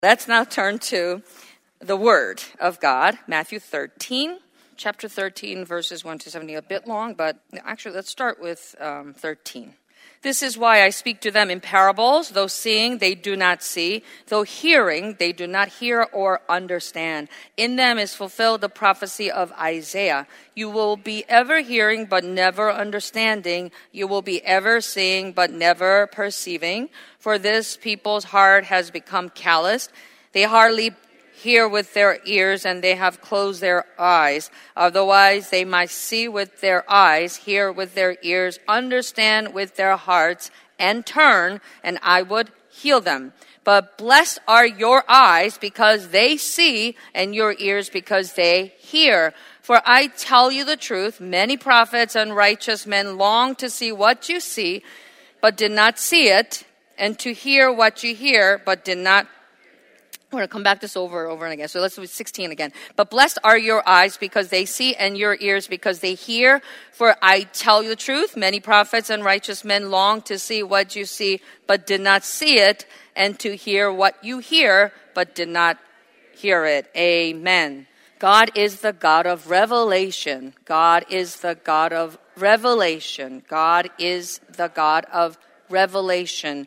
Let's now turn to the Word of God, Matthew 13, chapter 13, verses 1 to 70. A bit long, but actually let's start with 13. This is why I speak to them in parables. Though seeing, they do not see. Though hearing, they do not hear or understand. In them is fulfilled the prophecy of Isaiah. You will be ever hearing, but never understanding. You will be ever seeing, but never perceiving. For this people's heart has become calloused. They hardly hear with their ears, and they have closed their eyes. Otherwise, they might see with their eyes, hear with their ears, understand with their hearts, and turn, and I would heal them. But blessed are your eyes because they see, and your ears because they hear. For I tell you the truth, many prophets and righteous men long to see what you see, but did not see it, and to hear what you hear, but did not. We're going to come back this over and over again. So let's do 16 again. But blessed are your eyes because they see, and your ears because they hear. For I tell you the truth, many prophets and righteous men long to see what you see, but did not see it, and to hear what you hear, but did not hear it. Amen. God is the God of revelation. God is the God of revelation. God is the God of revelation.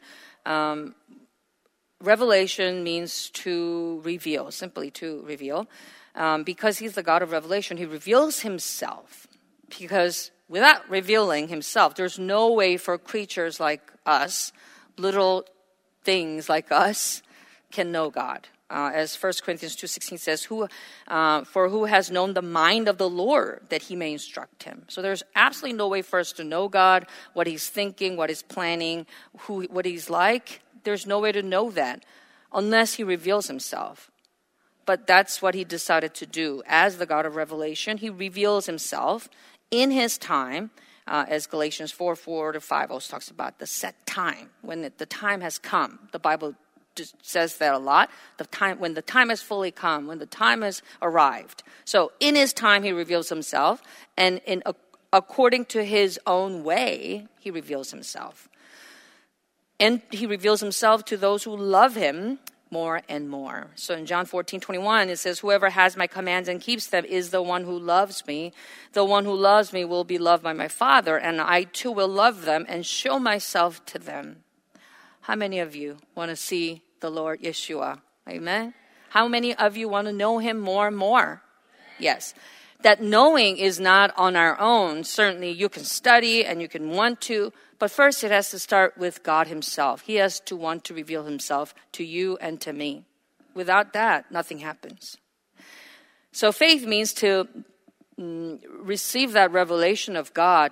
Revelation means to reveal, simply to reveal. Because he's the God of revelation, he reveals himself. Because without revealing himself, there's no way for creatures like us, little things like us, can know God. As 1 Corinthians 2:16 says, for who has known the mind of the Lord that he may instruct him. So there's absolutely no way for us to know God, what he's thinking, what he's planning, what he's like. There's no way to know that unless he reveals himself. But that's what he decided to do. As the God of revelation, he reveals himself in his time, as Galatians 4:4-5 also talks about the set time, when the time has come. The Bible just says that a lot. When the time has fully come, when the time has arrived. So in his time, he reveals himself, and according to his own way, he reveals himself. And he reveals himself to those who love him more and more. So in John 14:21, it says, whoever has my commands and keeps them is the one who loves me. The one who loves me will be loved by my Father, and I too will love them and show myself to them. How many of you want to see the Lord Yeshua? Amen? How many of you want to know him more and more? Yes. That knowing is not on our own. Certainly you can study and you can want to, but first it has to start with God himself. He has to want to reveal himself to you and to me. Without that, nothing happens. So faith means to receive that revelation of God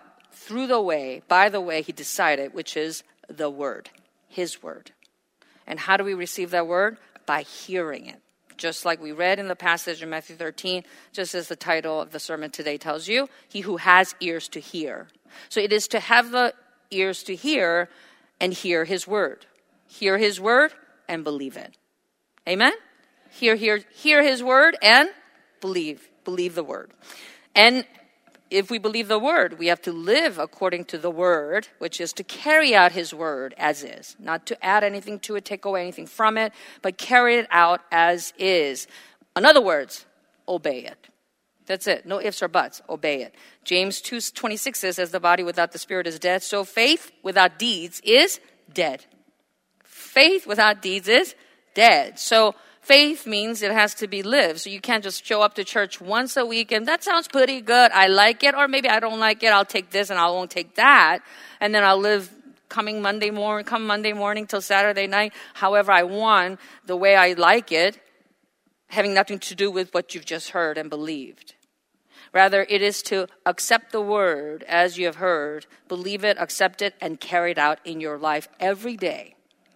by the way he decided, which is the Word, his Word. And how do we receive that Word? By hearing it. Just like we read in the passage in Matthew 13, just as the title of the sermon today tells you, he who has ears to hear. So it is to have the ears to hear and hear his word. Hear his word and believe it. Amen? Hear his word and believe the word. And if we believe the word, we have to live according to the word, which is to carry out his word as is. Not to add anything to it, take away anything from it, but carry it out as is. In other words, obey it. That's it. No ifs or buts. Obey it. James 2:26 says, as the body without the spirit is dead, so faith without deeds is dead. Faith without deeds is dead. So faith means it has to be lived. So you can't just show up to church once a week and that sounds pretty good. I like it. Or maybe I don't like it. I'll take this and I won't take that. And then I'll live come Monday morning till Saturday night, however I want, the way I like it, having nothing to do with what you've just heard and believed. Rather, it is to accept the word as you have heard, believe it, accept it, and carry it out in your life every day,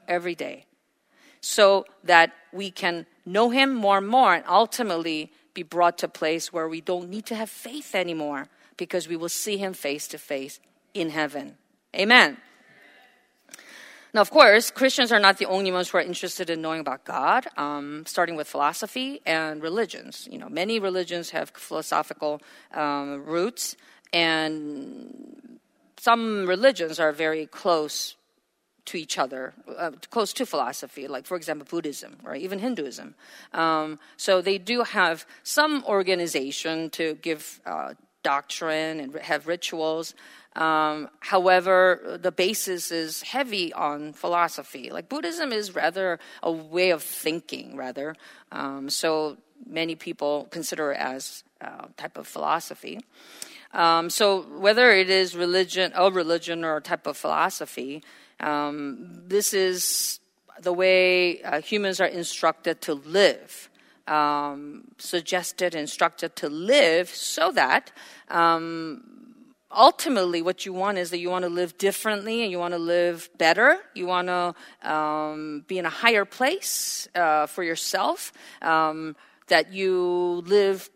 so that we can know him more and more and ultimately be brought to a place where we don't need to have faith anymore because we will see him face to face in heaven. Amen. Now, of course, Christians are not the only ones who are interested in knowing about God, starting with philosophy and religions. Many religions have philosophical roots, and some religions are very close to each other, close to philosophy, like, for example, Buddhism or even Hinduism. So they do have some organization to give doctrine and have rituals. However, the basis is heavy on philosophy. Like Buddhism is rather a way of thinking, rather. So many people consider it as a type of philosophy. So whether it is a religion or a type of philosophy, this is the way humans are instructed to live, instructed to live so that ultimately what you want is that you want to live differently and you want to live better. You want to be in a higher place for yourself, that you live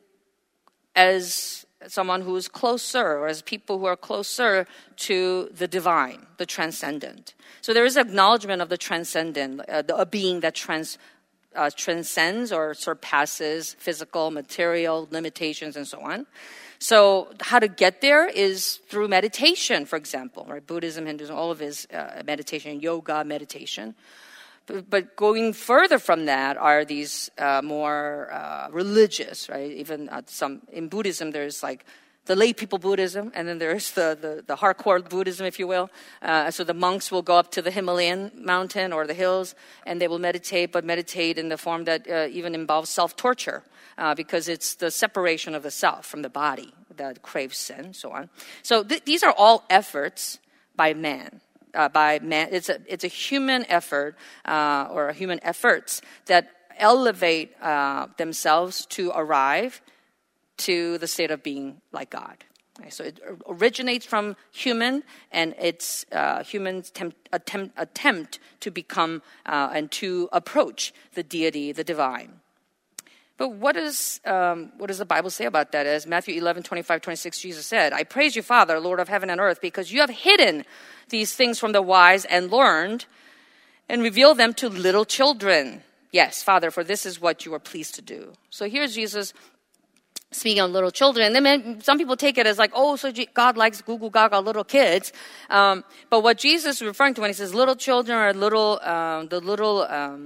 as someone who is closer, or as people who are closer to the divine, the transcendent. So there is acknowledgement of the transcendent, a being that transcends or surpasses physical, material limitations, and so on. So how to get there is through meditation, for example, right? Buddhism, Hinduism, all of it is meditation, yoga, meditation. But going further from that are these more religious, right? Even some in Buddhism, there's like the lay people Buddhism, and then there's the hardcore Buddhism, if you will. So the monks will go up to the Himalayan mountain or the hills, and they will meditate, but meditate in the form that even involves self-torture, because it's the separation of the self from the body that craves sin, so on. So these are all efforts by man. It's a human effort or human efforts that elevate themselves to arrive to the state of being like God. Okay, so it originates from human, and it's human's attempt to become and to approach the deity, the divine. But what does the Bible say about that? As Matthew 11:25-26, Jesus said, "I praise you, Father, Lord of heaven and earth, because you have hidden these things from the wise and learned and revealed them to little children. Yes, Father, for this is what you are pleased to do." So here's Jesus speaking on little children. And then some people take it as like, oh, so God likes goo gaga little kids. But what Jesus is referring to when he says little children are the little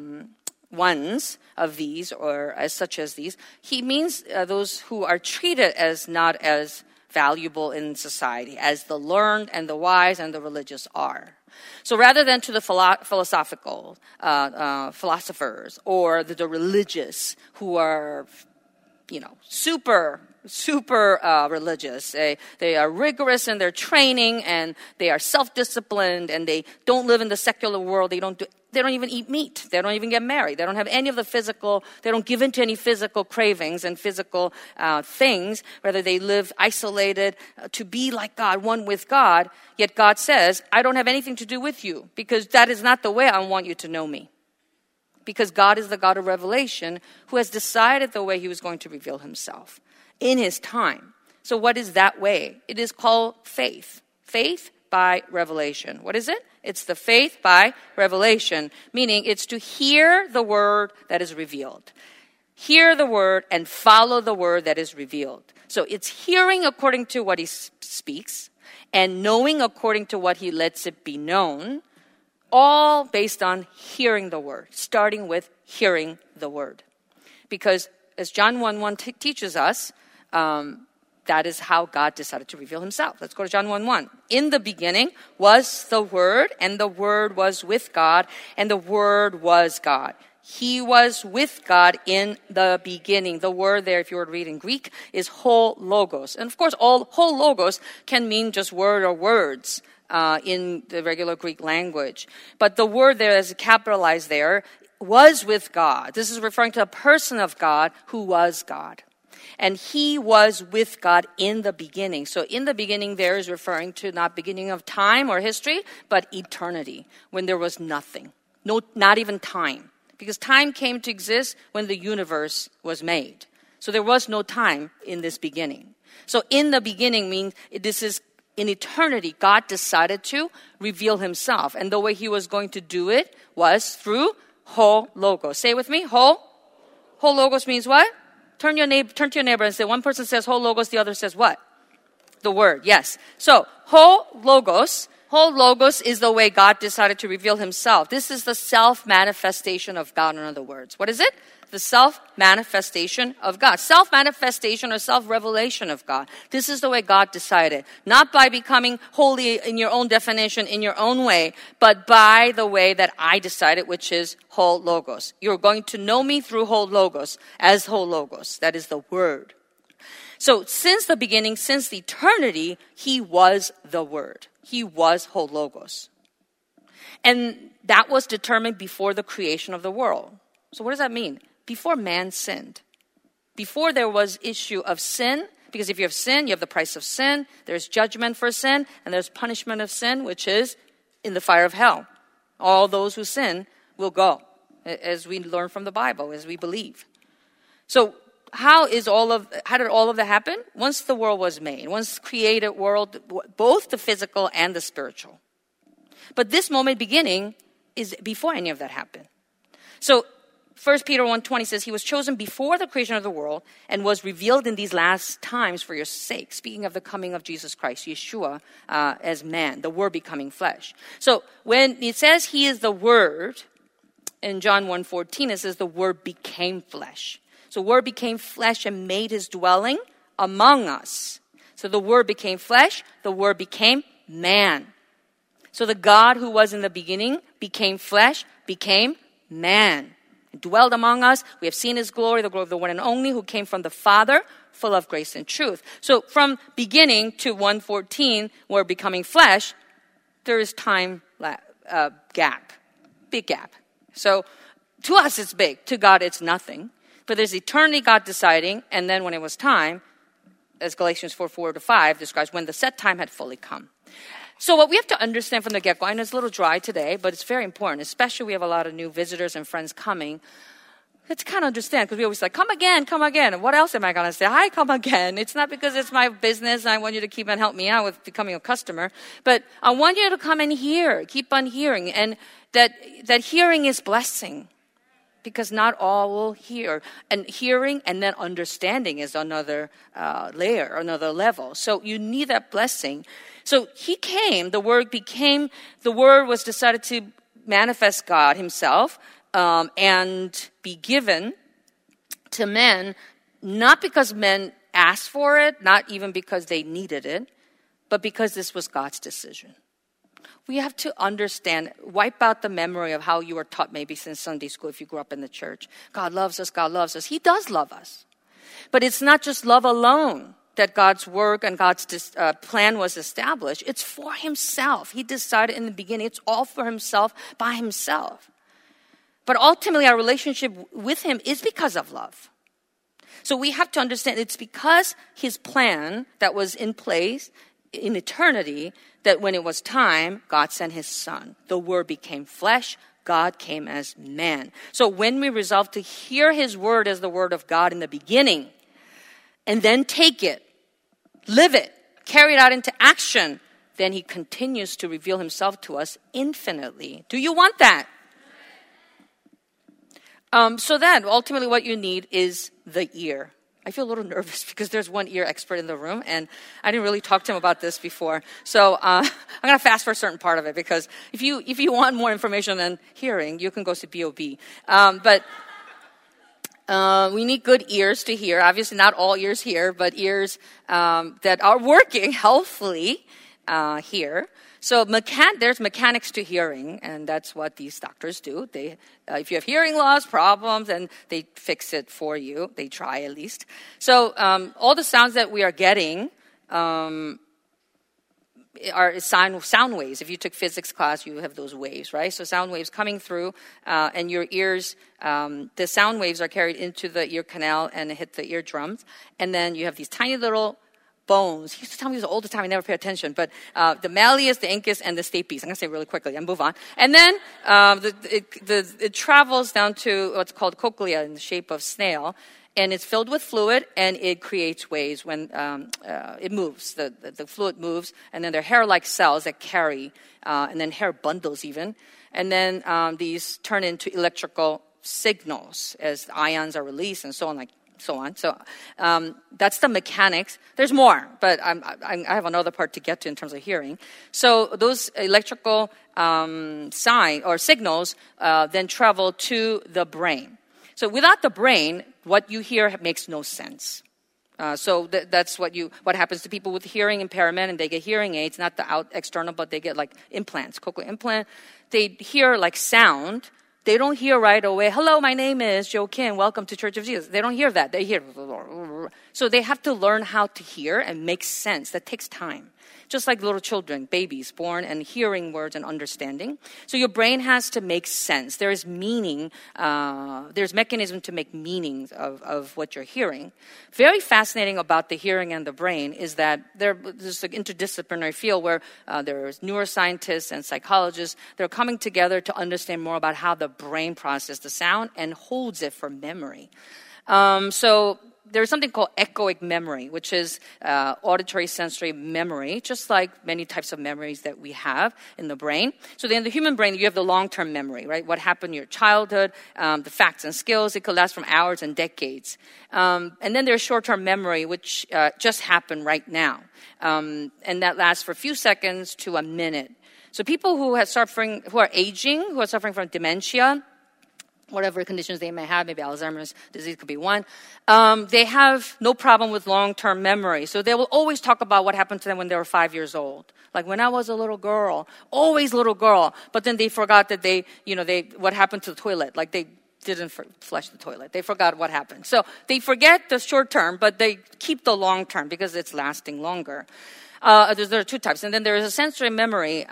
ones of these, or as such as these, he means those who are treated as not as valuable in society as the learned and the wise and the religious are. So rather than to the philosophical philosophers or the religious who are, super religious. They are rigorous in their training, and they are self-disciplined, and they don't live in the secular world. They don't even eat meat. They don't even get married. They don't have any of the physical, they don't give into any physical cravings and physical things. Rather, they live isolated to be like God, one with God. Yet God says, I don't have anything to do with you, because that is not the way I want you to know me. Because God is the God of revelation who has decided the way he was going to reveal himself in his time. So what is that way? It is called faith. Faith by revelation. What is it? It's the faith by revelation, meaning it's to hear the word that is revealed. Hear the word and follow the word that is revealed. So it's hearing according to what he speaks and knowing according to what he lets it be known, all based on hearing the word, starting with hearing the word. Because as John 1:1 teaches us, that is how God decided to reveal himself. Let's go to John 1:1. In the beginning was the Word, and the Word was with God, and the Word was God. He was with God in the beginning. The word there, if you were to read in Greek, is ho logos. And of course, ho logos can mean just word or words in the regular Greek language. But the word there is capitalized there, was with God. This is referring to a person of God who was God. And he was with God in the beginning. So in the beginning there is referring to not beginning of time or history, but eternity, when there was nothing. No, not even time. Because time came to exist when the universe was made. So there was no time in this beginning. So in the beginning means this is in eternity, God decided to reveal himself. And the way he was going to do it was through ho logos. Say it with me, ho. Ho logos means what? Turn to your neighbor and say, one person says ho logos, the other says what? The word, yes. So ho logos Whole Logos is the way God decided to reveal himself. This is the self-manifestation of God, in other words. What is it? The self-manifestation of God. Self-manifestation or self-revelation of God. This is the way God decided. Not by becoming holy in your own definition, in your own way, but by the way that I decided, which is Whole Logos. You're going to know me through Whole Logos, as Whole Logos. That is the Word. So since the beginning, since the eternity, he was the Word. He was Whole Logos. And that was determined before the creation of the world. So what does that mean? Before man sinned. Before there was issue of sin, because if you have sin, you have the price of sin. There's judgment for sin, and there's punishment of sin, which is in the fire of hell. All those who sin will go, as we learn from the Bible, as we believe. So how did all of that happen? Once the world was made, once created world, both the physical and the spiritual. But this moment beginning is before any of that happened. So 1 Peter 1:20 says, he was chosen before the creation of the world and was revealed in these last times for your sake. Speaking of the coming of Jesus Christ, Yeshua, as man, the Word becoming flesh. So when it says he is the Word, in John 1:14, it says the Word became flesh. So Word became flesh and made his dwelling among us. So the Word became flesh, the Word became man. So the God who was in the beginning became flesh, became man. Dwelled among us. We have seen his glory, the glory of the one and only who came from the Father, full of grace and truth. So from beginning to 1:14, where becoming flesh, there is time gap, big gap. So to us it's big, to God it's nothing. But there's eternity God deciding, and then when it was time, as Galatians 4:4-5 describes, when the set time had fully come. So what we have to understand from the get-go, and it's a little dry today, but it's very important, especially we have a lot of new visitors and friends coming. Let's kind of understand, because we always say, come again, come again. And what else am I going to say? Hi, come again. It's not because it's my business and I want you to keep and help me out with becoming a customer, but I want you to come and hear, keep on hearing, and that hearing is blessing. Because not all will hear. And hearing and then understanding is another layer, another level. So you need that blessing. So he came, the Word was decided to manifest God himself and be given to men, not because men asked for it, not even because they needed it, but because this was God's decision. We have to understand, wipe out the memory of how you were taught maybe since Sunday school if you grew up in the church. God loves us, God loves us. He does love us. But it's not just love alone that God's work and God's plan was established. It's for himself. He decided in the beginning, it's all for himself, by himself. But ultimately, our relationship with him is because of love. So we have to understand it's because his plan that was in place in eternity, that when it was time, God sent his Son. The Word became flesh. God came as man. So when we resolve to hear his word as the word of God in the beginning, and then take it, live it, carry it out into action, then he continues to reveal himself to us infinitely. Do you want that? So then, ultimately what you need is the ear. I feel a little nervous because there's one ear expert in the room, and I didn't really talk to him about this before. So I'm going to fast for a certain part of it, because if you want more information than hearing, you can go to BOB. But we need good ears to hear. Obviously, not all ears hear, but ears that are working healthfully hear. So there's mechanics to hearing, and that's what these doctors do. They, if you have hearing loss problems, and they fix it for you. They try at least. So all the sounds that we are getting are sound waves. If you took physics class, you have those waves, right? So sound waves coming through, and your ears, the sound waves are carried into the ear canal and hit the eardrums. And then you have these tiny little bones. He used to tell me this all the time. I never pay attention. But the malleus, the incus, and the stapes. I'm going to say it really quickly and move on. And then it travels down to what's called cochlea in the shape of snail. And it's filled with fluid, and it creates waves when it moves. The fluid moves, and then there are hair-like cells that carry, and then hair bundles even. And then these turn into electrical signals as ions are released and so on, like so on. So that's the mechanics. There's more, but I have another part to get to in terms of hearing. So those electrical sign or signals then travel to the brain. So without the brain, what you hear makes no sense. So that's what happens to people with hearing impairment, and they get hearing aids, not the external, but they get like implants, cochlear implant. They hear like sound. They don't hear right away, hello, my name is Joe Kim, welcome to Church of Jesus. They don't hear that. They hear, so they have to learn how to hear and make sense. That takes time. Just like little children, babies born and hearing words and understanding. So your brain has to make sense. There is meaning, there's mechanism to make meanings of what you're hearing. Very fascinating about the hearing and the brain is that there's an interdisciplinary field where there's neuroscientists and psychologists. They're coming together to understand more about how the brain processes the sound and holds it for memory. So there's something called echoic memory, which is auditory sensory memory, just like many types of memories that we have in the brain. So in the human brain, you have the long-term memory, right? What happened in your childhood, the facts and skills. It could last from hours and decades. And then there's short-term memory, which just happened right now. And that lasts for a few seconds to a minute. So people who are aging, who are suffering from dementia, whatever conditions they may have, maybe Alzheimer's disease could be one, they have no problem with long-term memory. So they will always talk about what happened to them when they were 5 years old. Like when I was a little girl, always little girl. But then they forgot that what happened to the toilet. Like they didn't flush the toilet. They forgot what happened. So they forget the short term, but they keep the long term because it's lasting longer. There are two types. And then there is a sensory memory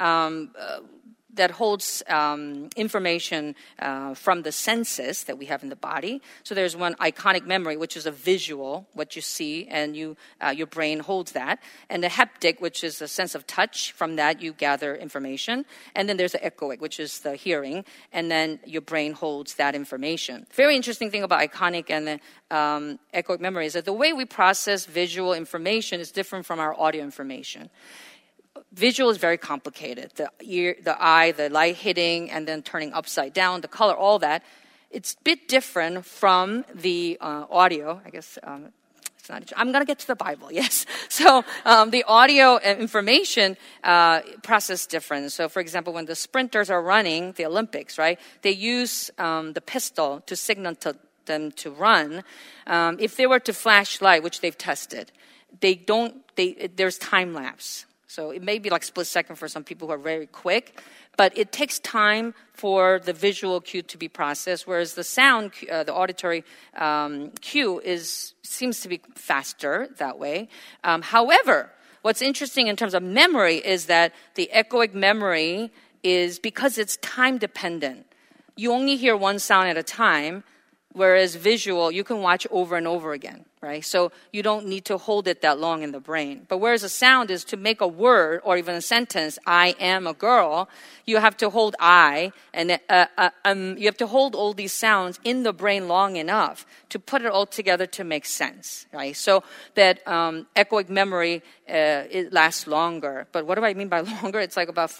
that holds information from the senses that we have in the body. So there's one iconic memory, which is a visual, what you see, and your brain holds that. And the haptic, which is a sense of touch. From that, you gather information. And then there's the echoic, which is the hearing. And then your brain holds that information. Very interesting thing about iconic and echoic memory is that the way we process visual information is different from our audio information. Visual is very complicated. The ear, the eye, the light hitting, and then turning upside down, the color, all that. It's a bit different from the audio. I guess it's not. I'm going to get to the Bible, yes. So the audio information process different. So, for example, when the sprinters are running the Olympics, right, they use the pistol to signal to them to run. If they were to flash light, which they've tested, there's time lapse. So it may be like split second for some people who are very quick, but it takes time for the visual cue to be processed, whereas the sound, the auditory cue seems to be faster that way. However, what's interesting in terms of memory is that the echoic memory is because it's time dependent. You only hear one sound at a time, whereas visual, you can watch over and over again, right? So you don't need to hold it that long in the brain. But whereas a sound is to make a word or even a sentence, I am a girl, you have to hold I, and you have to hold all these sounds in the brain long enough to put it all together to make sense, right? So that echoic memory, it lasts longer. But what do I mean by longer? It's like about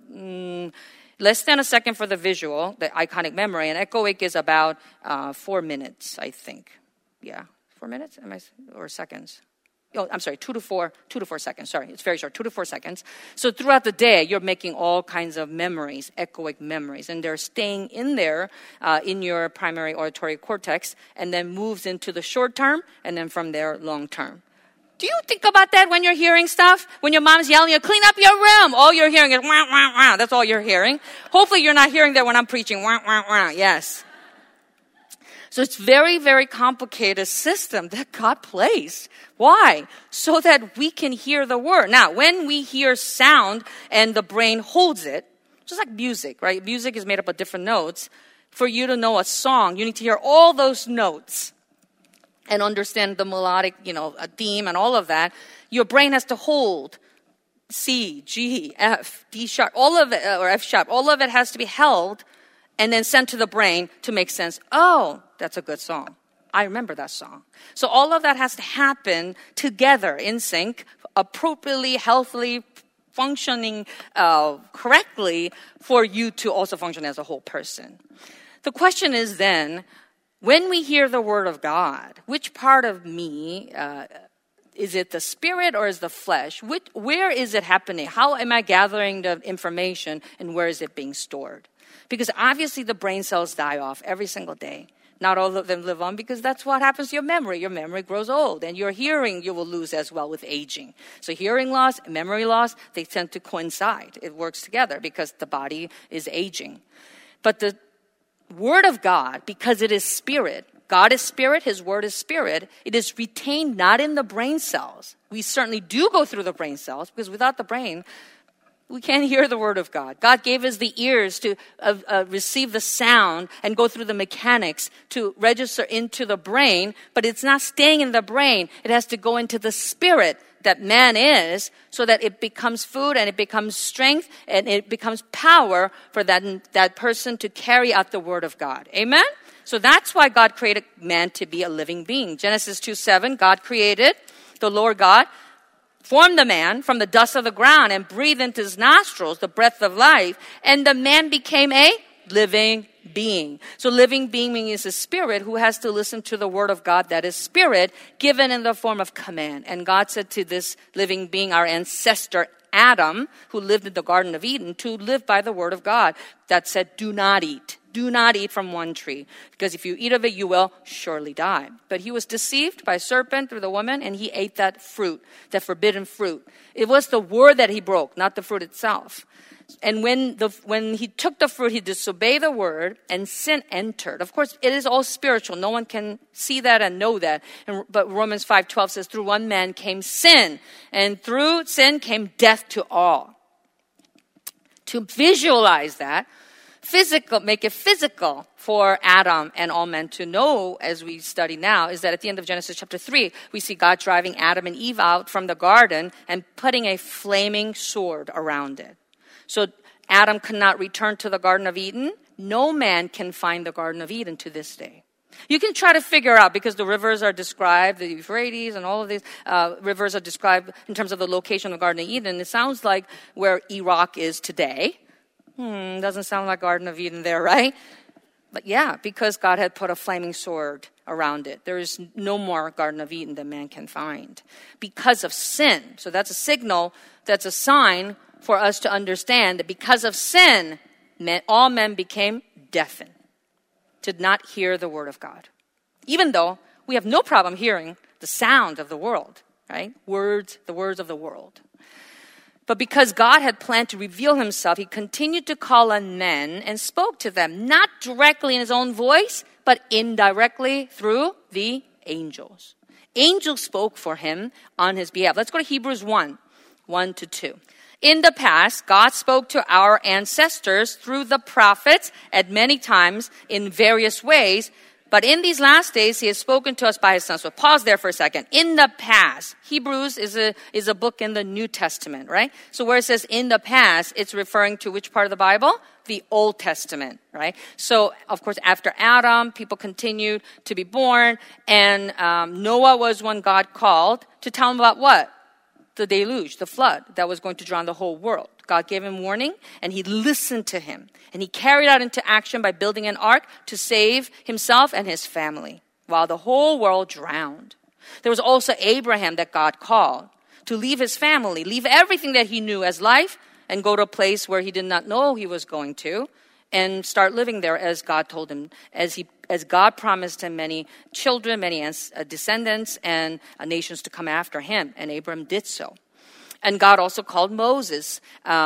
less than a second for the visual, the iconic memory, and echoic is about 4 minutes, I think. Yeah, 4 minutes? Or seconds? Oh, I'm sorry, 2 to 4 seconds. Sorry, it's very short, 2 to 4 seconds. So throughout the day, you're making all kinds of memories, echoic memories, and they're staying in there in your primary auditory cortex, and then moves into the short term, and then from there, long term. Do you think about that when you're hearing stuff? When your mom's yelling, you clean up your room. All you're hearing is wah, wah, wah. That's all you're hearing. Hopefully you're not hearing that when I'm preaching. Wah, wah, wah. Yes. So it's very, very complicated system that God placed. Why? So that we can hear the word. Now, when we hear sound and the brain holds it, just like music, right? Music is made up of different notes. For you to know a song, you need to hear all those notes and understand the melodic, a theme and all of that. Your brain has to hold C, G, F, D sharp, all of it, or F sharp, all of it has to be held and then sent to the brain to make sense. Oh, that's a good song. I remember that song. So all of that has to happen together in sync, appropriately, healthily, functioning correctly for you to also function as a whole person. The question is then, when we hear the word of God, which part of me, is it the spirit or is the flesh? Where is it happening? How am I gathering the information and where is it being stored? Because obviously the brain cells die off every single day. Not all of them live on because that's what happens to your memory. Your memory grows old, and your hearing you will lose as well with aging. So hearing loss, memory loss, they tend to coincide. It works together because the body is aging. But the word of God, because it is spirit, God is spirit, his word is spirit, it is retained not in the brain cells. We certainly do go through the brain cells because without the brain, we can't hear the word of God. God gave us the ears to receive the sound and go through the mechanics to register into the brain, but it's not staying in the brain. It has to go into the spirit that man is so that it becomes food and it becomes strength and it becomes power for that person to carry out the word of God. Amen? So that's why God created man to be a living being. Genesis 2:7, God created, the Lord God, formed the man from the dust of the ground and breathed into his nostrils the breath of life, and the man became a living being. So living being means a spirit who has to listen to the word of God that is spirit, given in the form of command. And God said to this living being, our ancestor Adam, who lived in the Garden of Eden, to live by the word of God that said, do not eat. Do not eat from one tree, because if you eat of it, you will surely die. But he was deceived by a serpent through the woman, and he ate that fruit, that forbidden fruit. It was the word that he broke, not the fruit itself. And when he took the fruit, he disobeyed the word, and sin entered. Of course, it is all spiritual. No one can see that and know that. But Romans 5:12 says, through one man came sin, and through sin came death to all. To visualize that, make it physical for Adam and all men to know, as we study now, is that at the end of Genesis chapter 3, we see God driving Adam and Eve out from the garden and putting a flaming sword around it. So Adam could not return to the Garden of Eden. No man can find the Garden of Eden to this day. You can try to figure out, because the rivers are described, the Euphrates and all of these rivers are described in terms of the location of the Garden of Eden. It sounds like where Iraq is today. Doesn't sound like Garden of Eden there, right? But yeah, because God had put a flaming sword around it. There is no more Garden of Eden that man can find because of sin. So that's a signal, that's a sign for us to understand that because of sin, all men became deafened, did not hear the word of God. Even though we have no problem hearing the sound of the world, right? The words of the world. But because God had planned to reveal himself, he continued to call on men and spoke to them, not directly in his own voice, but indirectly through the angels. Angels spoke for him on his behalf. Let's go to Hebrews 1:1-2. In the past, God spoke to our ancestors through the prophets at many times in various ways. But in these last days, he has spoken to us by his son. So pause there for a second. In the past, Hebrews is a book in the New Testament, right? So where it says in the past, it's referring to which part of the Bible? The Old Testament, right? So, of course, after Adam, people continued to be born. And Noah was one God called to tell him about what? The deluge, the flood that was going to drown the whole world. God gave him warning, and he listened to him. And he carried out into action by building an ark to save himself and his family while the whole world drowned. There was also Abraham that God called to leave his family, leave everything that he knew as life, and go to a place where he did not know he was going to, and start living there as God told him, as God promised him many children, many descendants, and nations to come after him. And Abraham did so. And God also called Moses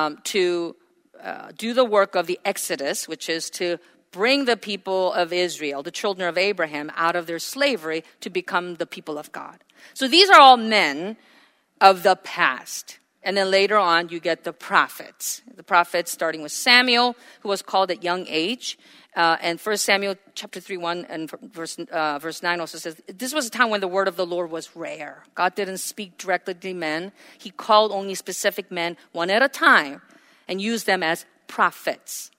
to do the work of the Exodus, which is to bring the people of Israel, the children of Abraham, out of their slavery to become the people of God. So these are all men of the past. And then later on, you get the prophets. The prophets, starting with Samuel, who was called at young age. And 1 Samuel chapter 3:1 and verse 9 also says, this was a time when the word of the Lord was rare. God didn't speak directly to men. He called only specific men one at a time and used them as prophets.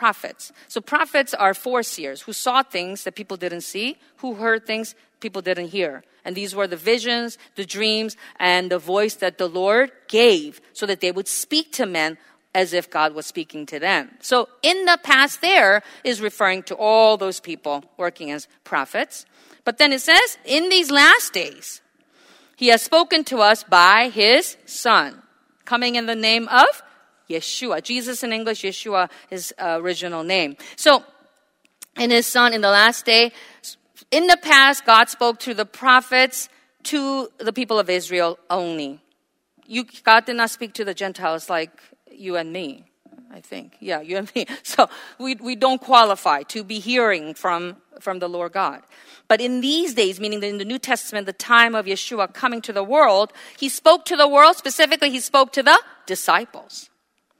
So prophets are foreseers who saw things that people didn't see, who heard things people didn't hear. And these were the visions, the dreams, and the voice that the Lord gave so that they would speak to men as if God was speaking to them. So in the past there is referring to all those people working as prophets. But then it says, in these last days, he has spoken to us by his Son, coming in the name of Yeshua. Jesus in English, Yeshua, his original name. So in his Son in the last day, in the past, God spoke to the prophets, to the people of Israel only. God did not speak to the Gentiles like you and me, I think. Yeah, you and me. So we don't qualify to be hearing from the Lord God. But in these days, meaning in the New Testament, the time of Yeshua coming to the world, he spoke to the world. Specifically, he spoke to the disciples.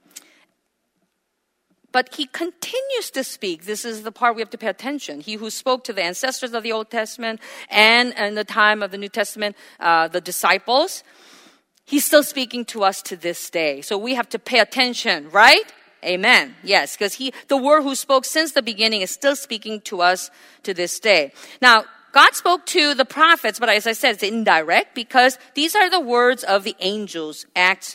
But he continues to speak. This is the part we have to pay attention. He who spoke to the ancestors of the Old Testament and in the time of the New Testament, the disciples, he's still speaking to us to this day. So we have to pay attention, right? Amen. Yes, because the word who spoke since the beginning is still speaking to us to this day. Now, God spoke to the prophets, but as I said, it's indirect because these are the words of the angels. Acts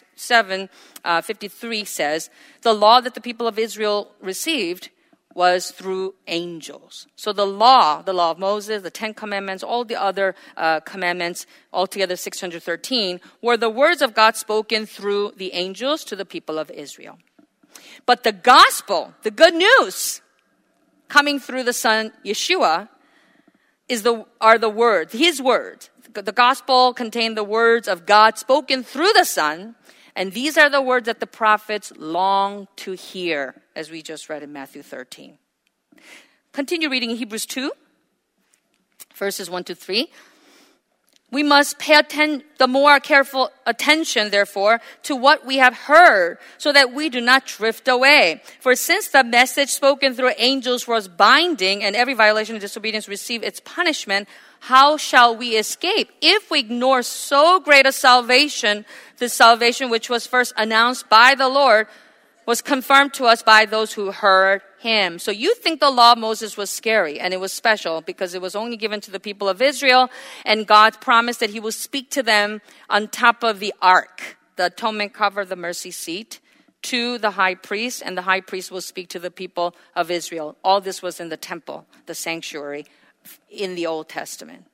7:53 says, the law that the people of Israel received was through angels. So the law of Moses, the 10 commandments, all the other commandments, altogether 613, were the words of God spoken through the angels to the people of Israel. But the gospel, the good news, coming through the Son, Yeshua, are the words, his words. The gospel contained the words of God spoken through the Son, and these are the words that the prophets long to hear, as we just read in Matthew 13. Continue reading Hebrews 2, verses 1-3. We must pay the more careful attention, therefore, to what we have heard, so that we do not drift away. For since the message spoken through angels was binding, and every violation and disobedience received its punishment, how shall we escape if we ignore so great a salvation, the salvation which was first announced by the Lord, was confirmed to us by those who heard him. So you think the law of Moses was scary, and it was special because it was only given to the people of Israel, and God promised that he will speak to them on top of the ark, the atonement cover, the mercy seat, to the high priest, and the high priest will speak to the people of Israel. All this was in the temple, the sanctuary, in the Old Testament.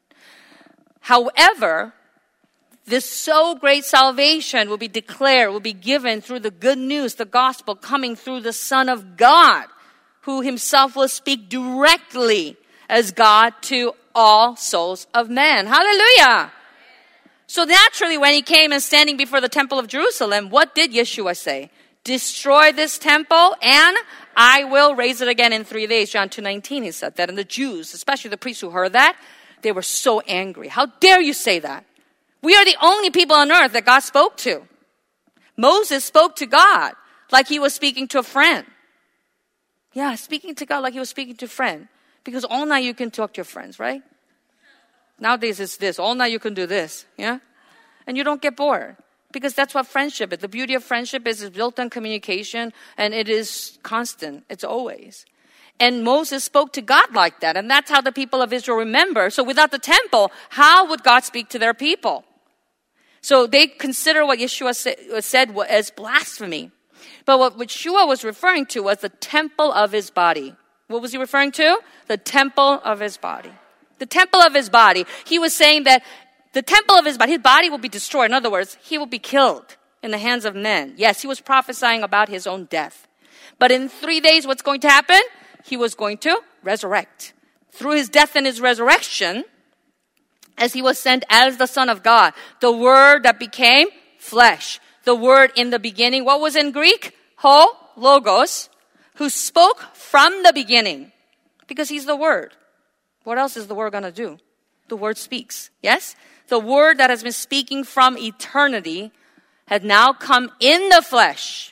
However, this so great salvation will be declared, will be given through the good news, the gospel coming through the Son of God, who himself will speak directly as God to all souls of men. Hallelujah! So naturally, when he came and standing before the temple of Jerusalem, what did Yeshua say? Destroy this temple and I will raise it again in 3 days. John 2:19, he said that. And the Jews, especially the priests who heard that, they were so angry. How dare you say that? We are the only people on earth that God spoke to. Moses spoke to God like he was speaking to a friend. Yeah, speaking to God like he was speaking to a friend. Because all night you can talk to your friends, right? Nowadays it's this. All night you can do this. Yeah? And you don't get bored. Because that's what friendship is. The beauty of friendship is it's built on communication and it is constant. It's always. And Moses spoke to God like that. And that's how the people of Israel remember. So without the temple, how would God speak to their people? So they consider what Yeshua said as blasphemy. But what Yeshua was referring to was the temple of his body. What was he referring to? The temple of his body. The temple of his body. He was saying that the temple of his body will be destroyed. In other words, he will be killed in the hands of men. Yes, he was prophesying about his own death. But in 3 days, what's going to happen? He was going to resurrect. Through his death and his resurrection, as he was sent as the Son of God, the Word that became flesh. The Word in the beginning, what was in Greek? Ho, logos, who spoke from the beginning. Because he's the Word. What else is the Word going to do? The Word speaks. Yes? The Word that has been speaking from eternity had now come in the flesh.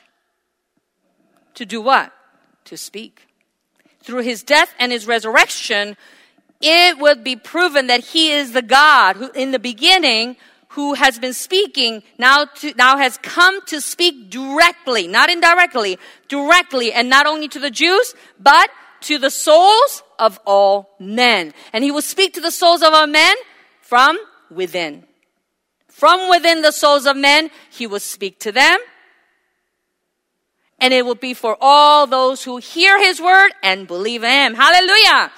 To do what? To speak. Through his death and his resurrection, it would be proven that he is the God who in the beginning who has been speaking now has come to speak directly, not indirectly, directly, and not only to the Jews, but to the souls of all men. And he will speak to the souls of all men from within. From within the souls of men, he will speak to them. And it will be for all those who hear his word and believe him. Hallelujah.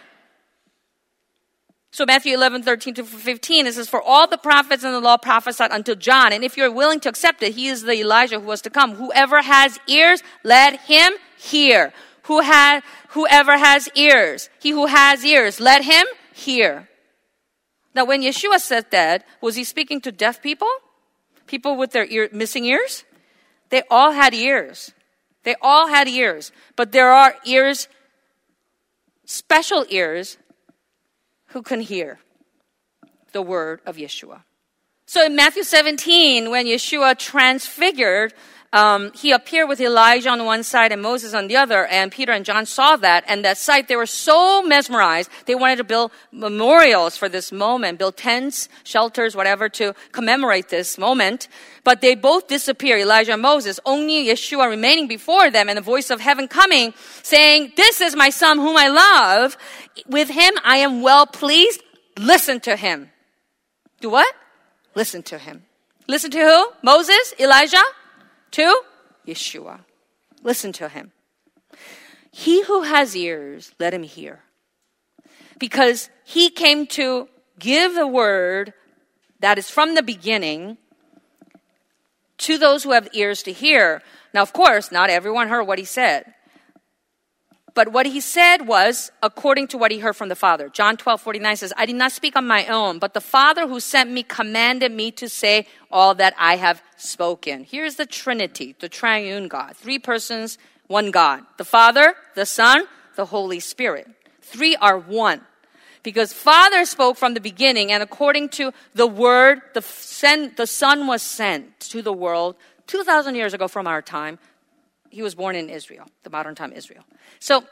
So Matthew 11:13-15, it says, for all the prophets and the law prophesied until John. And if you're willing to accept it, he is the Elijah who was to come. Whoever has ears, let him hear. Whoever has ears, he who has ears, let him hear. Now when Yeshua said that, was he speaking to deaf people? People with their missing ears? They all had ears. They all had ears. But there are ears, special ears, who can hear the word of Yeshua. So in Matthew 17, when Yeshua transfigured, he appeared with Elijah on one side and Moses on the other, and Peter and John saw that, and that sight, they were so mesmerized, they wanted to build memorials for this moment, build tents, shelters, whatever, to commemorate this moment. But they both disappear, Elijah and Moses, only Yeshua remaining before them, and the voice of heaven coming, saying, this is my son whom I love. With him I am well pleased. Listen to him. Do what? Listen to him. Listen to who? Moses? Elijah? To Yeshua. Listen to him. He who has ears, let him hear. Because he came to give the word that is from the beginning to those who have ears to hear. Now, of course, not everyone heard what he said. But what he said was according to what he heard from the Father. John 12:49 says, I did not speak on my own, but the Father who sent me commanded me to say all that I have spoken. Here's the Trinity, the triune God. 3 persons, 1 God. The Father, the Son, the Holy Spirit. 3 are 1. Because Father spoke from the beginning, and according to the word, the Son was sent to the world 2,000 years ago from our time. He was born in Israel, the modern time Israel. So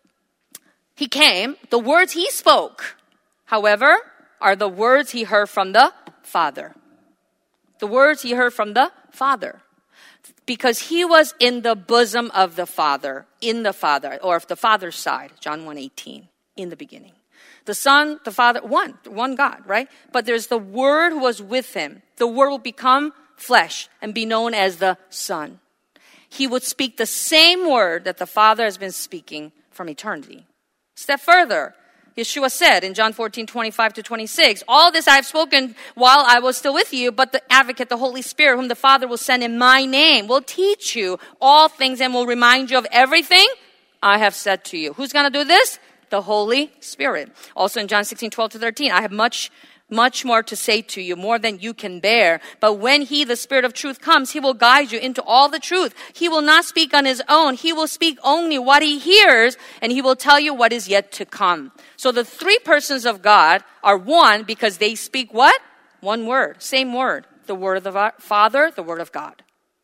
he came. The words he spoke, however, are the words he heard from the Father. The words he heard from the Father. Because he was in the bosom of the Father, in the Father, or the Father's side, John 1:18, in the beginning. The Son, the Father, one God, right? But there's the Word who was with him. The Word will become flesh and be known as the Son. He would speak the same word that the Father has been speaking from eternity. Step further, Yeshua said in John 14:25-26, all this I have spoken while I was still with you, but the advocate, the Holy Spirit, whom the Father will send in my name, will teach you all things and will remind you of everything I have said to you. Who's going to do this? The Holy Spirit. Also in John 16:12-13, I have much more to say to you, more than you can bear. But when he, the Spirit of truth, comes, he will guide you into all the truth. He will not speak on his own. He will speak only what he hears, and he will tell you what is yet to come. So the 3 persons of God are one because they speak what? One word, same word. The word of the Father, the word of God.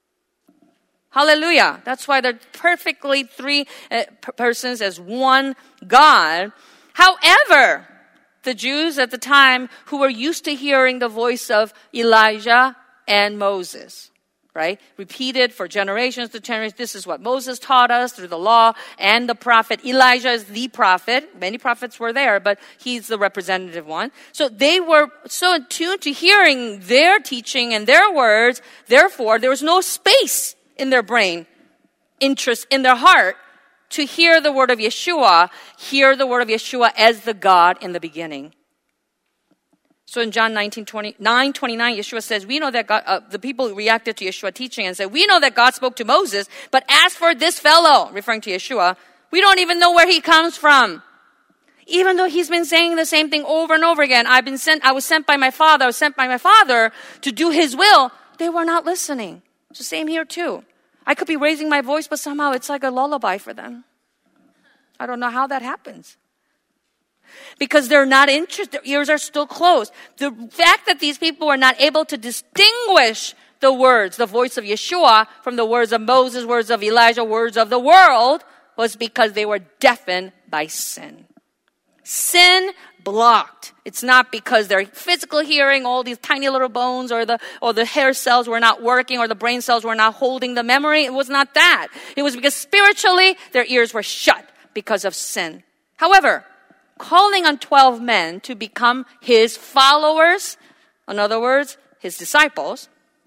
Hallelujah. That's why they're perfectly 3 persons as one God. However, the Jews at the time who were used to hearing the voice of Elijah and Moses, right? Repeated for generations to generations. This is what Moses taught us through the law and the prophet. Elijah is the prophet. Many prophets were there, but he's the representative one. So they were so attuned to hearing their teaching and their words. Therefore, there was no space in their brain, interest in their heart, to hear the word of Yeshua, as the God in the beginning. So in John 19:29, Yeshua says, we know that God, the people reacted to Yeshua teaching and said, we know that God spoke to Moses, but as for this fellow, referring to Yeshua, we don't even know where he comes from. Even though he's been saying the same thing over and over again, I was sent by my Father to do his will. They were not listening. It's the same here too. I could be raising my voice, but somehow it's like a lullaby for them. I don't know how that happens. Because they're not interested, their ears are still closed. The fact that these people were not able to distinguish the words, the voice of Yeshua, from the words of Moses, words of Elijah, words of the world, was because they were deafened by sin. Sin blocked. It's not because their physical hearing, all these tiny little bones or the hair cells were not working or the brain cells were not holding the memory. It was not that. It was because spiritually their ears were shut because of sin. However, calling on 12 men to become his followers, in other words, his disciples,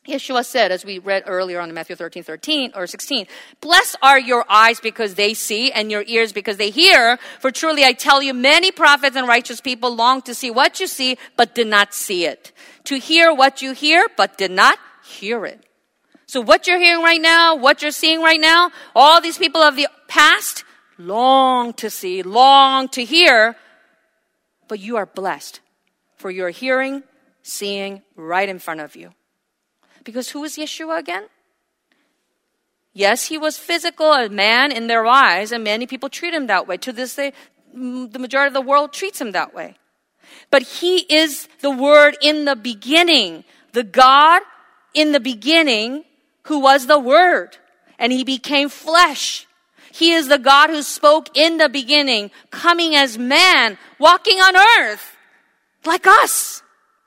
Yeshua said, as we read earlier on in Matthew 13 or 16, blessed are your eyes because they see and your ears because they hear. For truly I tell you, many prophets and righteous people long to see what you see, but did not see it. To hear what you hear, but did not hear it. So what you're hearing right now, what you're seeing right now, all these people of the past long to see, long to hear, but you are blessed for your hearing, seeing right in front of you. Because who is Yeshua again? Yes, he was physical, a man in their eyes, and many people treat him that way. To this day, the majority of the world treats him that way. But he is the Word in the beginning, the God in the beginning who was the Word, and he became flesh. He is the God who spoke in the beginning, coming as man, walking on earth, like us.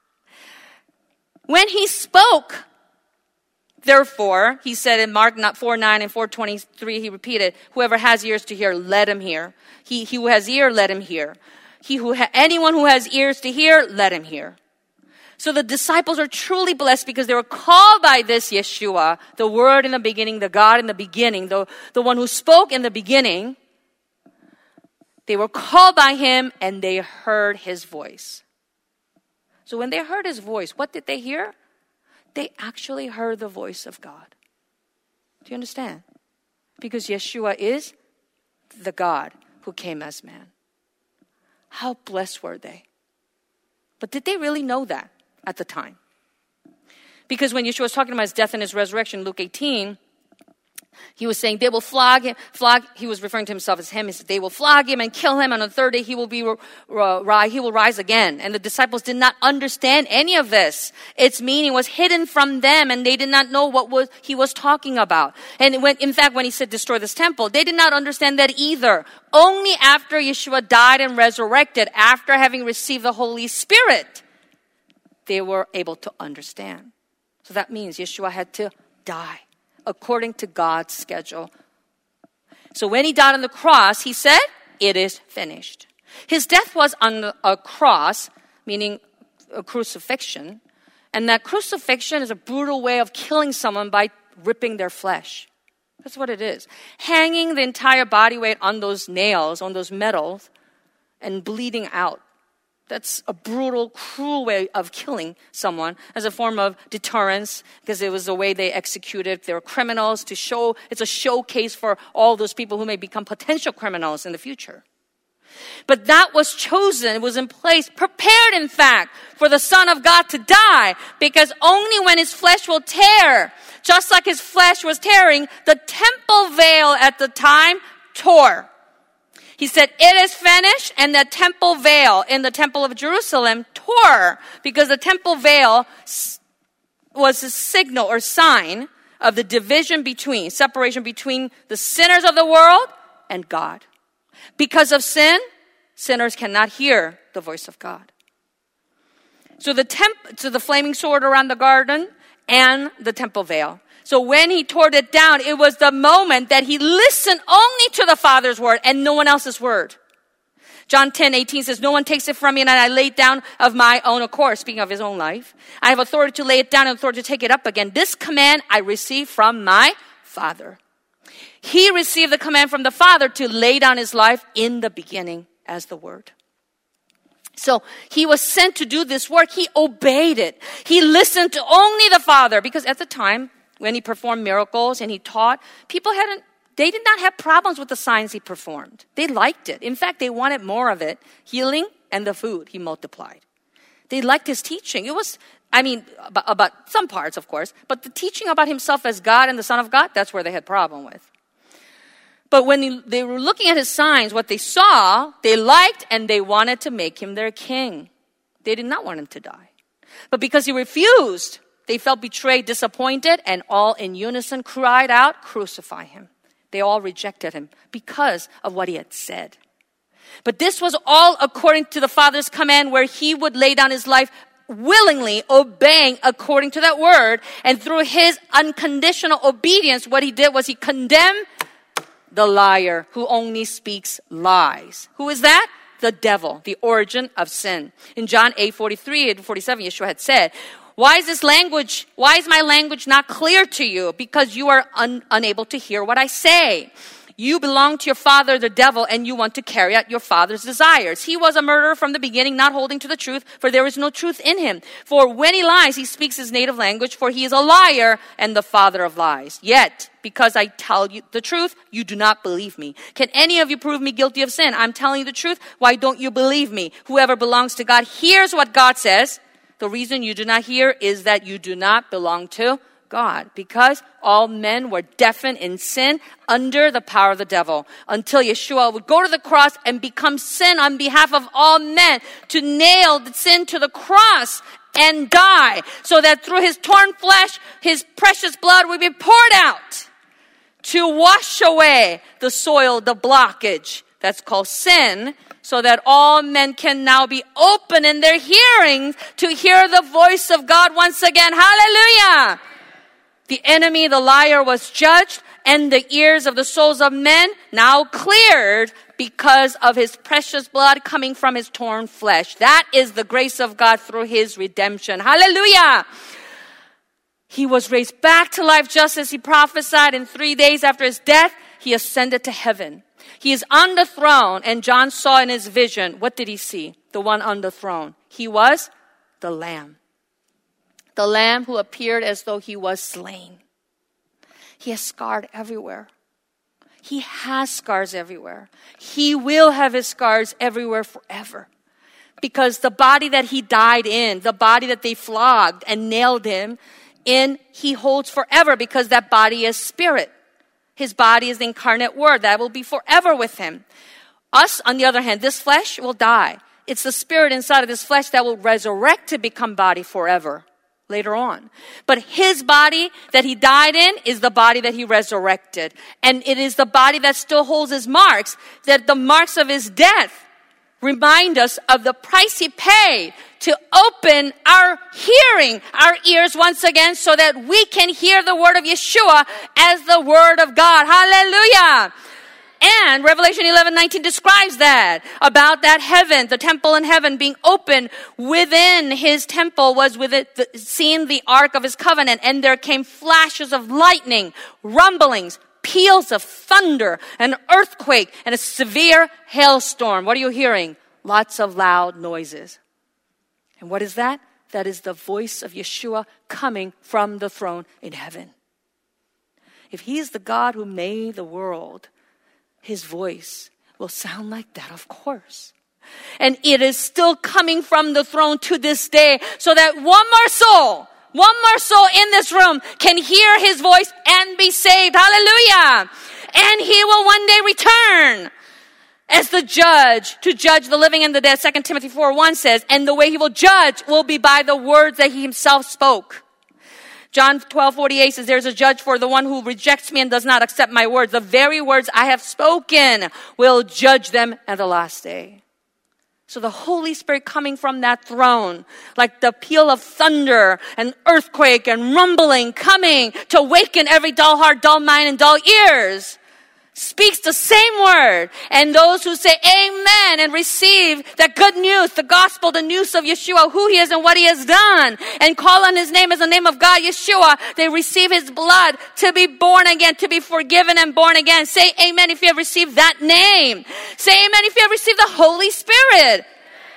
When he spoke, therefore, he said in Mark 4:9 and 4:23, he repeated, whoever has ears to hear, let him hear. He who has ear, let him hear. Anyone who has ears to hear, let him hear. So the disciples are truly blessed because they were called by this Yeshua, the Word in the beginning, the God in the beginning, the one who spoke in the beginning. They were called by him and they heard his voice. So when they heard his voice, what did they hear? They actually heard the voice of God. Do you understand? Because Yeshua is the God who came as man. How blessed were they? But did they really know that at the time? Because when Yeshua was talking about his death and his resurrection, Luke 18, he was saying they will flog him. He was referring to himself as him. He said, they will flog him and kill him, and on the third day he will rise again. And the disciples did not understand any of this. Its meaning was hidden from them, and they did not know what he was talking about. And in fact, when he said destroy this temple, they did not understand that either. Only after Yeshua died and resurrected, after having received the Holy Spirit, they were able to understand. So that means Yeshua had to die according to God's schedule. So when he died on the cross, he said, it is finished. His death was on a cross, meaning a crucifixion. And that crucifixion is a brutal way of killing someone by ripping their flesh. That's what it is. Hanging the entire body weight on those nails, on those metals, and bleeding out. That's a brutal, cruel way of killing someone as a form of deterrence, because it was the way they executed their criminals to show, it's a showcase for all those people who may become potential criminals in the future. But that was chosen, it was in place, prepared in fact, for the Son of God to die, because only when his flesh will tear, just like his flesh was tearing, the temple veil at the time tore. He said, it is finished, and the temple veil in the temple of Jerusalem tore, because the temple veil was a signal or sign of the separation between the sinners of the world and God. Because of sin, sinners cannot hear the voice of God. So the flaming sword around the garden and the temple veil. So when he tore it down, it was the moment that he listened only to the Father's word and no one else's word. John 10:18 says, no one takes it from me, and I lay it down of my own accord. Speaking of his own life. I have authority to lay it down and authority to take it up again. This command I received from my Father. He received the command from the Father to lay down his life in the beginning as the Word. So he was sent to do this work. He obeyed it. He listened to only the Father, because at the time, when he performed miracles and he taught, they did not have problems with the signs he performed. They liked it. In fact, they wanted more of it. Healing and the food he multiplied. They liked his teaching. It was, about some parts, of course, but the teaching about himself as God and the Son of God, that's where they had problem with. But when they were looking at his signs, what they saw, they liked, and they wanted to make him their king. They did not want him to die. But because he refused, they felt betrayed, disappointed, and all in unison cried out, crucify him. They all rejected him because of what he had said. But this was all according to the Father's command, where he would lay down his life willingly, obeying according to that word. And through his unconditional obedience, what he did was he condemned the liar who only speaks lies. Who is that? The devil, the origin of sin. In John 8:43 and 47, Yeshua had said, Why is my language not clear to you? Because you are unable to hear what I say. You belong to your father, the devil, and you want to carry out your father's desires. He was a murderer from the beginning, not holding to the truth, for there is no truth in him. For when he lies, he speaks his native language, for he is a liar and the father of lies. Yet, because I tell you the truth, you do not believe me. Can any of you prove me guilty of sin? I'm telling you the truth. Why don't you believe me? Whoever belongs to God hears what God says. The reason you do not hear is that you do not belong to God, because all men were deafened in sin under the power of the devil until Yeshua would go to the cross and become sin on behalf of all men, to nail the sin to the cross and die, so that through his torn flesh, his precious blood would be poured out to wash away the soil, the blockage that's called sin, so that all men can now be open in their hearing to hear the voice of God once again. Hallelujah! The enemy, the liar, was judged, and the ears of the souls of men now cleared because of his precious blood coming from his torn flesh. That is the grace of God through his redemption. Hallelujah! He was raised back to life just as he prophesied. In 3 days after his death, he ascended to heaven. He is on the throne, and John saw in his vision, what did he see? The one on the throne. He was the Lamb. The Lamb who appeared as though he was slain. He has scars everywhere. He has scars everywhere. He will have his scars everywhere forever. Because the body that he died in, the body that they flogged and nailed him in, he holds forever, because that body is spirit. His body is the incarnate word. That will be forever with him. Us, on the other hand, this flesh will die. It's the spirit inside of this flesh that will resurrect to become body forever later on. But his body that he died in is the body that he resurrected. And it is the body that still holds his marks, that the marks of his death remind us of the price he paid to open our hearing, our ears once again, so that we can hear the word of Yeshua as the word of God. Hallelujah! And Revelation 11:19 describes that, about that heaven, the temple in heaven being open. Within his temple was seen the ark of his covenant, and there came flashes of lightning, rumblings, peals of thunder, an earthquake, and a severe hailstorm. What are you hearing? Lots of loud noises. And what is that? That is the voice of Yeshua coming from the throne in heaven. If he is the God who made the world, his voice will sound like that, of course. And it is still coming from the throne to this day, so that one more soul in this room can hear his voice and be saved. Hallelujah! And he will one day return as the judge, to judge the living and the dead. 2 Timothy 4:1 says, and the way he will judge will be by the words that he himself spoke. John 12:48 says, there's a judge for the one who rejects me and does not accept my words. The very words I have spoken will judge them at the last day. So the Holy Spirit coming from that throne, like the peal of thunder and earthquake and rumbling, coming to awaken every dull heart, dull mind, and dull ears, speaks the same word. And those who say amen and receive that good news, the gospel, the news of Yeshua, who he is and what he has done, and call on his name as the name of God, Yeshua, they receive his blood to be born again, to be forgiven and born again. Say amen if you have received that name. Say amen if you have received the Holy Spirit.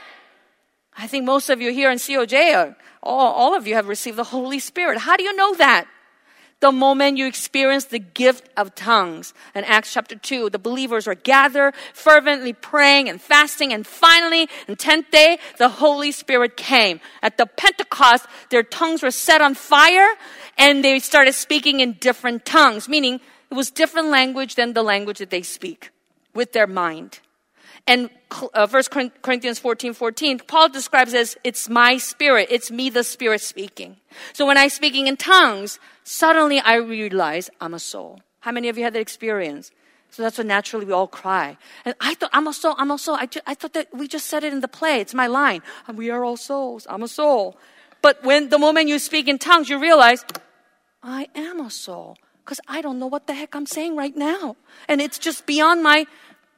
I think most of you here in COJ, all of you have received the Holy Spirit. How do you know that? The moment you experience the gift of tongues. In Acts chapter 2, the believers were gathered, fervently praying and fasting, and finally, on 10th day, the Holy Spirit came. At the Pentecost, their tongues were set on fire, and they started speaking in different tongues, meaning it was different language than the language that they speak with their mind. And 1 Corinthians 14:14, Paul describes it as, it's my spirit, it's me, the Spirit speaking. So when I'm speaking in tongues, suddenly I realize I'm a soul. How many of you had that experience? So that's what naturally we all cry. And I thought, I'm a soul. I thought that we just said it in the play. It's my line. We are all souls. I'm a soul. But when the moment you speak in tongues, you realize, I am a soul. Because I don't know what the heck I'm saying right now. And it's just beyond my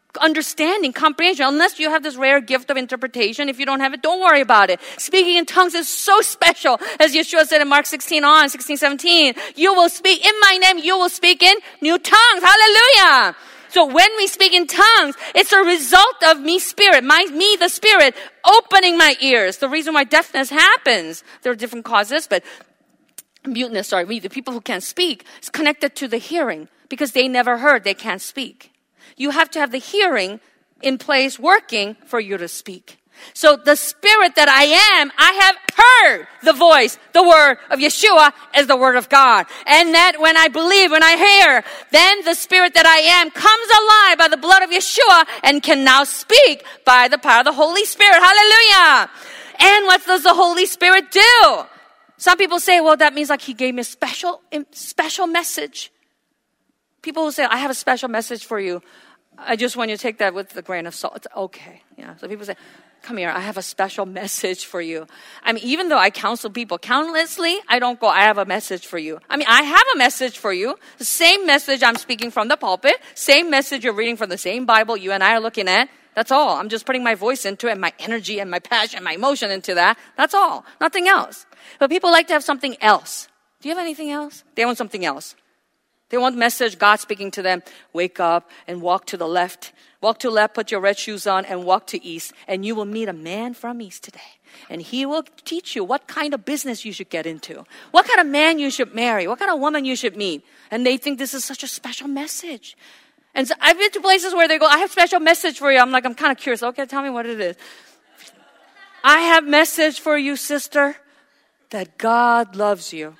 understanding, comprehension, unless you have this rare gift of interpretation. If you don't have it, don't worry about it. Speaking in tongues is so special. As Yeshua said in Mark 16, 17, you will speak in my name, you will speak in new tongues. Hallelujah. So when we speak in tongues, it's a result of me, the Spirit, opening my ears. The reason why deafness happens, there are different causes, but muteness, the people who can't speak, is connected to the hearing because they never heard, they can't speak. You have to have the hearing in place working for you to speak. So the Spirit that I am, I have heard the voice, the word of Yeshua as the word of God. And that when I believe, when I hear, then the Spirit that I am comes alive by the blood of Yeshua and can now speak by the power of the Holy Spirit. Hallelujah. And what does the Holy Spirit do? Some people say, well, that means like he gave me a special message. People will say, I have a special message for you. I just want you to take that with a grain of salt. It's okay. Yeah. So people say, come here, I have a special message for you. I mean, even though I counsel people countlessly, I don't go, I have a message for you. I mean, I have a message for you. The same message I'm speaking from the pulpit, same message you're reading from the same Bible you and I are looking at. That's all. I'm just putting my voice into it, my energy and my passion, my emotion into that. That's all. Nothing else. But people like to have something else. Do you have anything else? They want something else. They want message, God speaking to them. Wake up and walk to the left. Walk to left, put your red shoes on, and walk to east. And you will meet a man from east today. And he will teach you what kind of business you should get into. What kind of man you should marry. What kind of woman you should meet. And they think this is such a special message. And so I've been to places where they go, I have a special message for you. I'm kind of curious. Okay, tell me what it is. I have message for you, sister, that God loves you.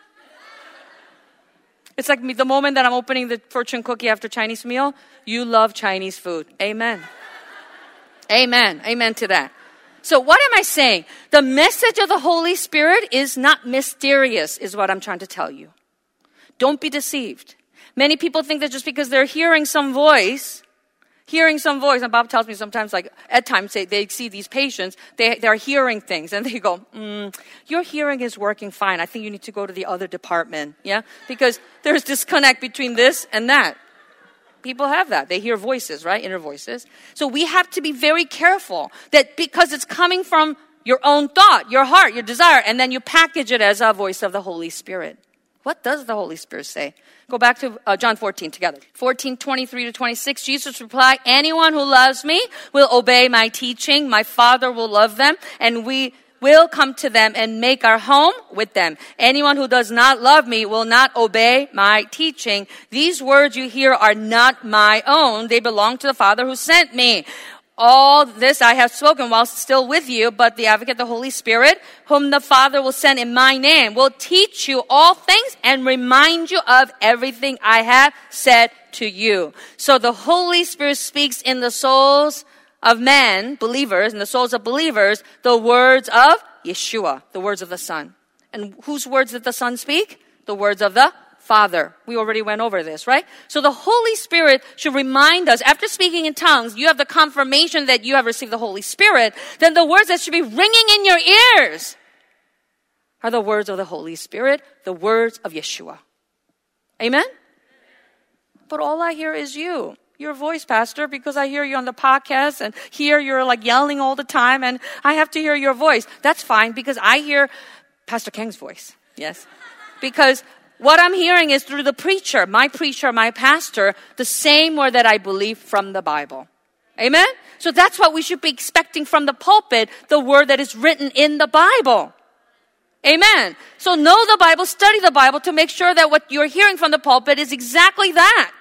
It's like the moment that I'm opening the fortune cookie after Chinese meal, you love Chinese food. Amen. Amen. Amen to that. So what am I saying? The message of the Holy Spirit is not mysterious, is what I'm trying to tell you. Don't be deceived. Many people think that just because they're hearing some voice, and Bob tells me sometimes, like at times they see these patients, they're hearing things, and they go, your hearing is working fine. I think you need to go to the other department, yeah? Because there's disconnect between this and that. People have that. They hear voices, right? Inner voices. So we have to be very careful that because it's coming from your own thought, your heart, your desire, and then you package it as a voice of the Holy Spirit. What does the Holy Spirit say? Go back to John 14 together. 14:23-26, Jesus replied, anyone who loves me will obey my teaching. My Father will love them, and we will come to them and make our home with them. Anyone who does not love me will not obey my teaching. These words you hear are not my own. They belong to the Father who sent me. All this I have spoken while still with you, but the Advocate, the Holy Spirit, whom the Father will send in my name, will teach you all things and remind you of everything I have said to you. So the Holy Spirit speaks in the souls of men, believers, in the souls of believers, the words of Yeshua, the words of the Son. And whose words did the Son speak? The words of the Father. We already went over this, right? So the Holy Spirit should remind us, after speaking in tongues, you have the confirmation that you have received the Holy Spirit, then the words that should be ringing in your ears are the words of the Holy Spirit, the words of Yeshua. Amen? But all I hear is you. Your voice, Pastor, because I hear you on the podcast and here you're like yelling all the time and I have to hear your voice. That's fine because I hear Pastor Kang's voice. Yes. Because what I'm hearing is through the preacher, my pastor, the same word that I believe from the Bible. Amen? So that's what we should be expecting from the pulpit, the word that is written in the Bible. Amen. So know the Bible, study the Bible to make sure that what you're hearing from the pulpit is exactly that.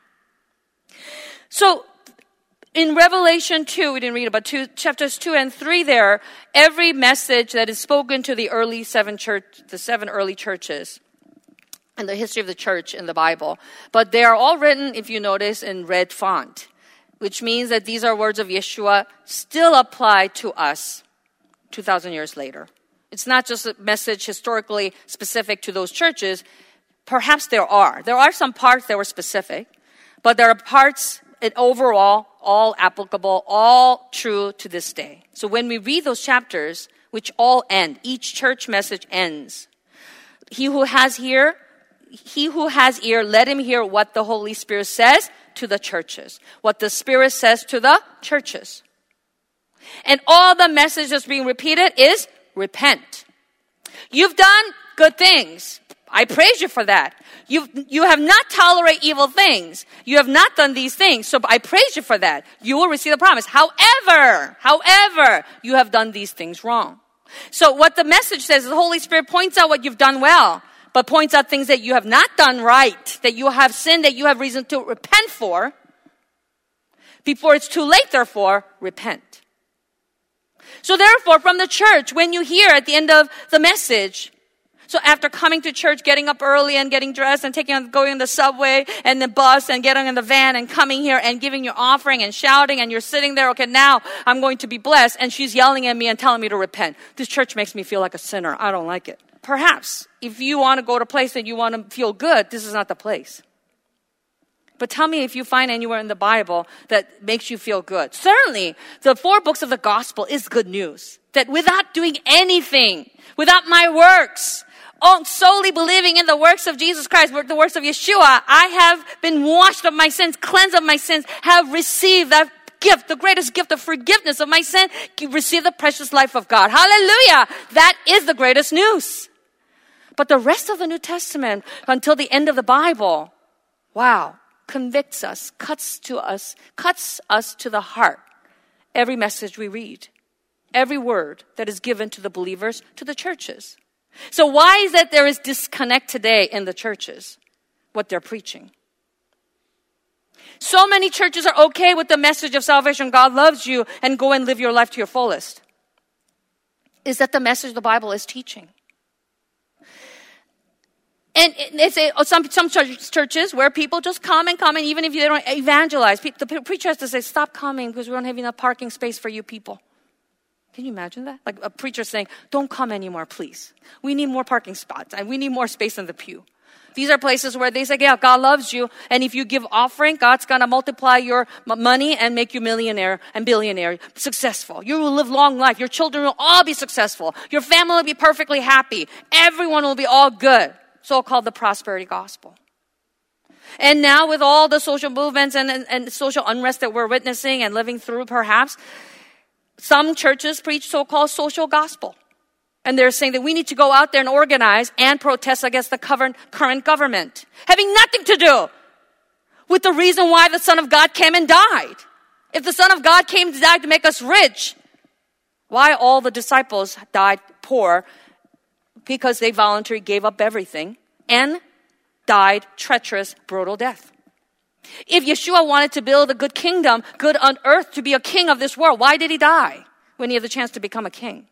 So in Revelation 2, we didn't read about chapters 2 and 3 there, every message that is spoken to the seven early churches, and the history of the church in the Bible. But they are all written, if you notice, in red font, which means that these are words of Yeshua still apply to us 2,000 years later. It's not just a message historically specific to those churches. Perhaps there are some parts that were specific, but there are parts overall, all applicable, all true to this day. So when we read those chapters, which all end, each church message ends. He who has ear, let him hear what the Holy Spirit says to the churches. What the Spirit says to the churches. And all the message that's being repeated is repent. You've done good things. I praise you for that. You have not tolerated evil things. You have not done these things. So I praise you for that. You will receive the promise. However, you have done these things wrong. So what the message says is the Holy Spirit points out what you've done well, but points out things that you have not done right, that you have sinned, that you have reason to repent for. Before it's too late, therefore, repent. So therefore, from the church, when you hear at the end of the message, so after coming to church, getting up early and getting dressed and going on the subway and the bus and getting in the van and coming here and giving your offering and shouting and you're sitting there, okay, now I'm going to be blessed, and she's yelling at me and telling me to repent. This church makes me feel like a sinner. I don't like it. Perhaps if you want to go to a place that you want to feel good, this is not the place. But tell me if you find anywhere in the Bible that makes you feel good. Certainly, the 4 books of the gospel is good news. That without doing anything, without my works, solely believing in the works of Jesus Christ, the works of Yeshua, I have been washed of my sins, cleansed of my sins, have received that gift, the greatest gift of forgiveness of my sin, receive the precious life of God. Hallelujah! That is the greatest news. But the rest of the New Testament, until the end of the Bible, wow, convicts us, cuts us to the heart. Every message we read, every word that is given to the believers, to the churches. So why is that there is disconnect today in the churches, what they're preaching? So many churches are okay with the message of salvation, God loves you, and go and live your life to your fullest. Is that the message the Bible is teaching? And it's some churches where people just come, and even if they don't evangelize, the preacher has to say, stop coming because we don't have enough parking space for you people. Can you imagine that? Like a preacher saying, don't come anymore, please. We need more parking spots and we need more space in the pew. These are places where they say, yeah, God loves you. And if you give offering, God's going to multiply your money and make you millionaire and billionaire, successful. You will live long life. Your children will all be successful. Your family will be perfectly happy. Everyone will be all good. So-called the prosperity gospel. And now with all the social movements and social unrest that we're witnessing and living through perhaps, some churches preach so-called social gospel. And they're saying that we need to go out there and organize and protest against the current government, having nothing to do with the reason why the Son of God came and died. If the Son of God came and died to make us rich, why all the disciples died poor? Because they voluntarily gave up everything and died treacherous, brutal death. If Yeshua wanted to build a good kingdom, good on earth, to be a king of this world, why did he die when he had the chance to become a king?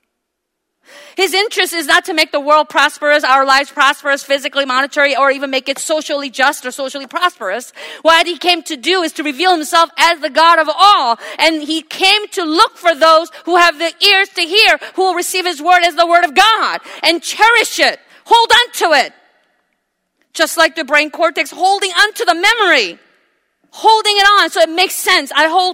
His interest is not to make the world prosperous, our lives prosperous, physically, monetary, or even make it socially just or socially prosperous. What he came to do is to reveal himself as the God of all. And he came to look for those who have the ears to hear, who will receive his word as the word of God and cherish it. Hold on to it. Just like the brain cortex, holding on to the memory. Holding it on so it makes sense. I hold,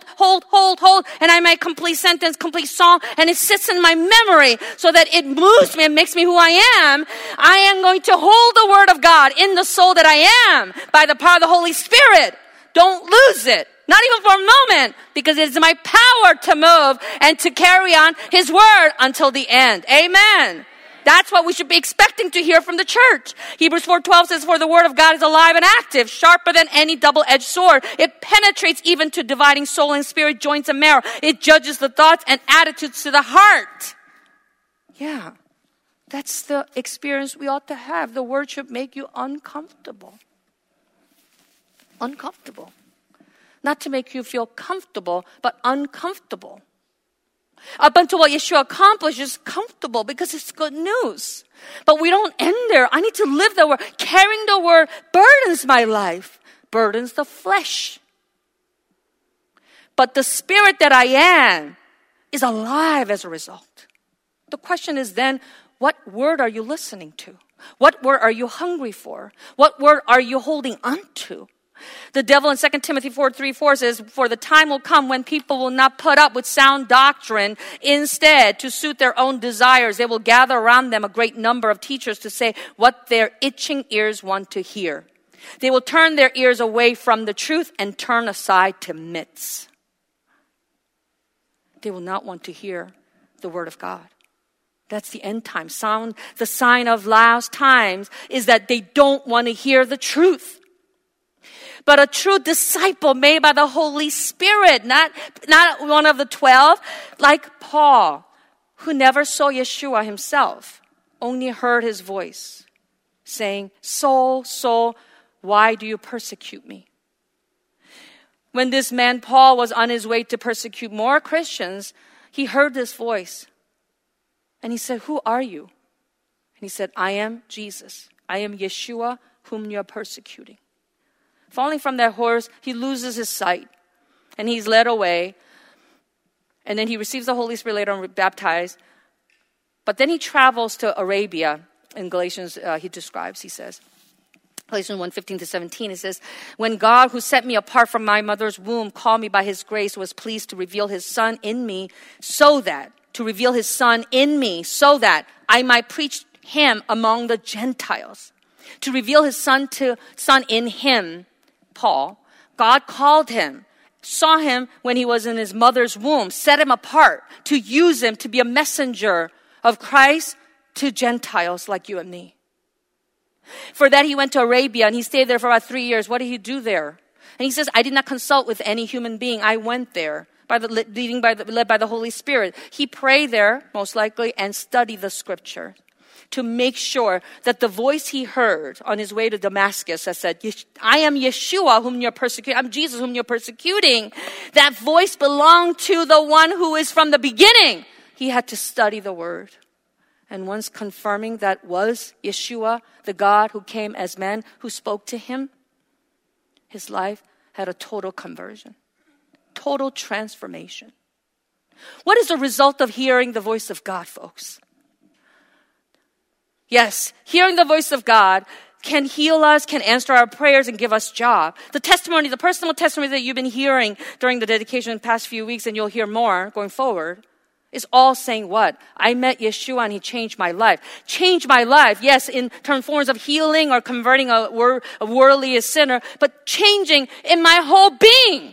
and I make complete sentence, complete song, and it sits in my memory so that it moves me and makes me who I am. I am going to hold the word of God in the soul that I am by the power of the Holy Spirit. Don't lose it. Not even for a moment, because it is my power to move and to carry on his word until the end. Amen. That's what we should be expecting to hear from the church. Hebrews 4:12 says, for the word of God is alive and active, sharper than any double-edged sword. It penetrates even to dividing soul and spirit, joints and marrow. It judges the thoughts and attitudes to the heart. Yeah, that's the experience we ought to have. The word should make you uncomfortable. Uncomfortable. Not to make you feel comfortable, but uncomfortable. Up until what Yeshua accomplished is comfortable because it's good news. But we don't end there. I need to live the word. Carrying the word burdens my life, burdens the flesh. But the spirit that I am is alive as a result. The question is then, what word are you listening to? What word are you hungry for? What word are you holding on to? The devil in 2 Timothy 4:3-4 says, for the time will come when people will not put up with sound doctrine. Instead, to suit their own desires, they will gather around them a great number of teachers to say what their itching ears want to hear. They will turn their ears away from the truth and turn aside to myths. They will not want to hear the word of God. That's the end time sound. The sign of last times is that they don't want to hear the truth. But a true disciple made by the Holy Spirit, not one of the 12, like Paul, who never saw Yeshua himself, only heard his voice saying, Saul, Saul, why do you persecute me? When this man Paul was on his way to persecute more Christians, he heard this voice. And he said, who are you? And he said, I am Jesus. I am Yeshua whom you are persecuting. Falling from that horse, he loses his sight. And he's led away. And then he receives the Holy Spirit later on, baptized. But then he travels to Arabia. In Galatians, he says, Galatians 1:15-17, it says, when God, who set me apart from my mother's womb, called me by his grace, was pleased to reveal his son in me so that I might preach him among the Gentiles. To reveal his son in him, Paul, God called him, saw him when he was in his mother's womb, set him apart to use him to be a messenger of Christ to Gentiles like you and me. For that he went to Arabia and he stayed there for about 3 years. What did he do there? And he says, I did not consult with any human being. I went there led by the Holy Spirit. He prayed there, most likely, and studied the scripture to make sure that the voice he heard on his way to Damascus that said, I am Yeshua whom you're persecuting. I'm Jesus whom you're persecuting. That voice belonged to the one who is from the beginning. He had to study the word. And once confirming that was Yeshua, the God who came as man, who spoke to him, his life had a total conversion, total transformation. What is the result of hearing the voice of God, folks? Yes, hearing the voice of God can heal us, can answer our prayers, and give us job. The personal testimony that you've been hearing during the dedication in the past few weeks, and you'll hear more going forward, is all saying what? I met Yeshua and he changed my life. Changed my life, yes, in forms of healing or converting a worldly sinner, but changing in my whole being.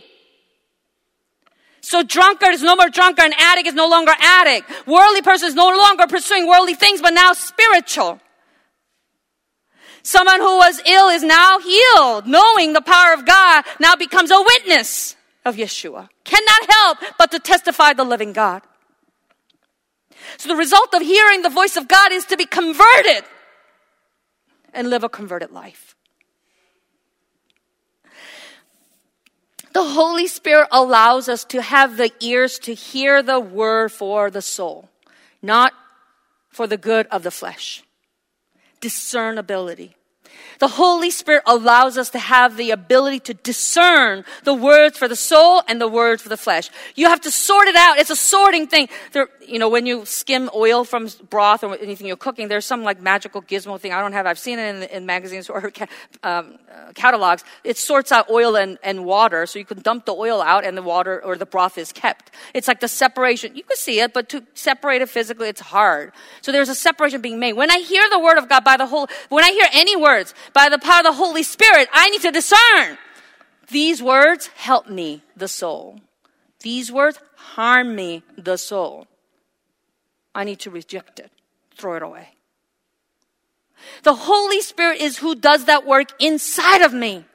So drunkard is no more drunkard, and addict is no longer addict. Worldly person is no longer pursuing worldly things, but now spiritual. Someone who was ill is now healed. Knowing the power of God now becomes a witness of Yeshua. Cannot help but to testify the living God. So the result of hearing the voice of God is to be converted and live a converted life. The Holy Spirit allows us to have the ears to hear the word for the soul, not for the good of the flesh. Discernibility. The Holy Spirit allows us to have the ability to discern the words for the soul and the words for the flesh. You have to sort it out. It's a sorting thing. When you skim oil from broth or anything you're cooking, there's some like magical gizmo thing. I've seen it in magazines or catalogs. It sorts out oil and water, so you can dump the oil out and the water or the broth is kept. It's like the separation. You can see it, but to separate it physically, it's hard. So there's a separation being made. When I hear the word of God when I hear any words, by the power of the Holy Spirit, I need to discern. These words help me, the soul. These words harm me, the soul. I need to reject it, throw it away. The Holy Spirit is who does that work inside of me.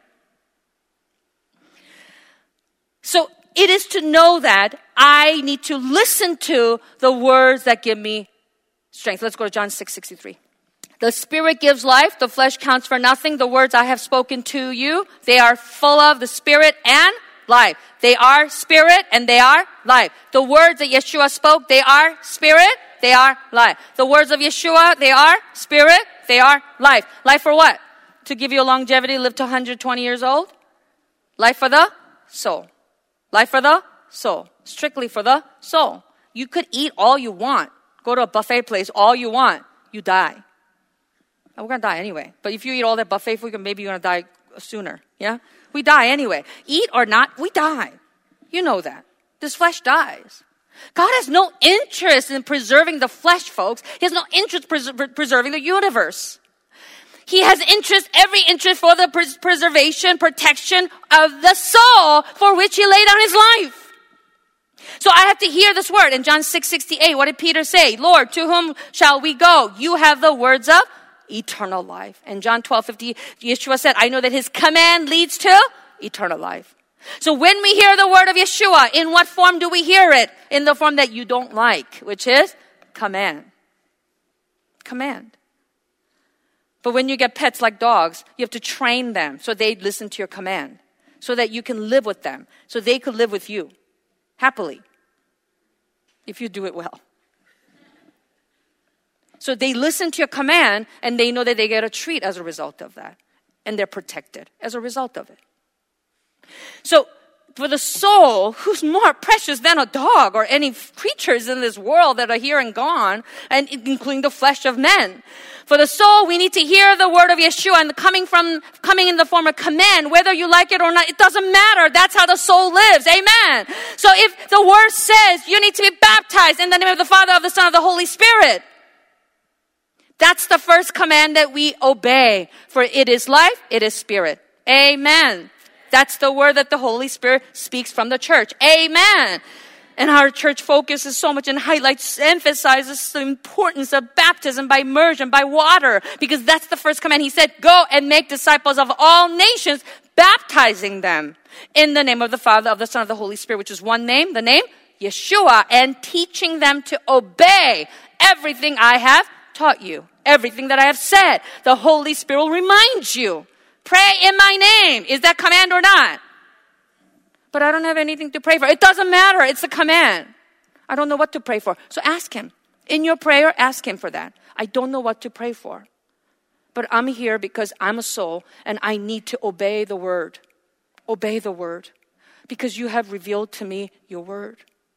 So it is to know that I need to listen to the words that give me strength. Let's go to John 6:63. The Spirit gives life. The flesh counts for nothing. The words I have spoken to you, they are full of the Spirit and life. They are Spirit and they are life. The words that Yeshua spoke, they are Spirit, they are life. The words of Yeshua, they are Spirit, they are life. Life for what? To give you a longevity, live to 120 years old? Life for the soul. Life for the soul. Strictly for the soul. You could eat all you want. Go to a buffet place, all you want. You die. We're going to die anyway. But if you eat all that buffet food, maybe you're going to die sooner. Yeah? We die anyway. Eat or not, we die. You know that. This flesh dies. God has no interest in preserving the flesh, folks. He has no interest in preserving the universe. He has every interest for the preservation, protection of the soul for which he laid down his life. So I have to hear this word. In John 6:68, what did Peter say? Lord, to whom shall we go? You have the words of eternal life. And John 12:50, Yeshua said, I know that his command leads to eternal life. So when we hear the word of Yeshua, in what form do we hear it? In the form that you don't like, which is command. Command. But when you get pets like dogs, you have to train them so they listen to your command, so that you can live with them, so they could live with you happily, if you do it well. So they listen to your command, and they know that they get a treat as a result of that, and they're protected as a result of it. So for the soul, who's more precious than a dog or any creatures in this world that are here and gone, and including the flesh of men, for the soul, we need to hear the word of Yeshua and coming in the form of command, whether you like it or not. It doesn't matter. That's how the soul lives. Amen. So if the word says you need to be baptized in the name of the Father, of the Son, of the Holy Spirit, that's the first command that we obey. For it is life, it is spirit. Amen. That's the word that the Holy Spirit speaks from the church. Amen. And our church focuses so much and emphasizes the importance of baptism by immersion, by water, because that's the first command. He said, go and make disciples of all nations, baptizing them in the name of the Father, of the Son, of the Holy Spirit, which is one name, the name Yeshua, and teaching them to obey everything I have taught you, everything that I have said. The Holy Spirit will remind you. Pray in my name. Is that command or not? But I don't have anything to pray for. It doesn't matter. It's a command. I don't know what to pray for. So ask him. In your prayer, ask him for that. I don't know what to pray for. But I'm here because I'm a soul and I need to obey the word. Obey the word. Because you have revealed to me your word.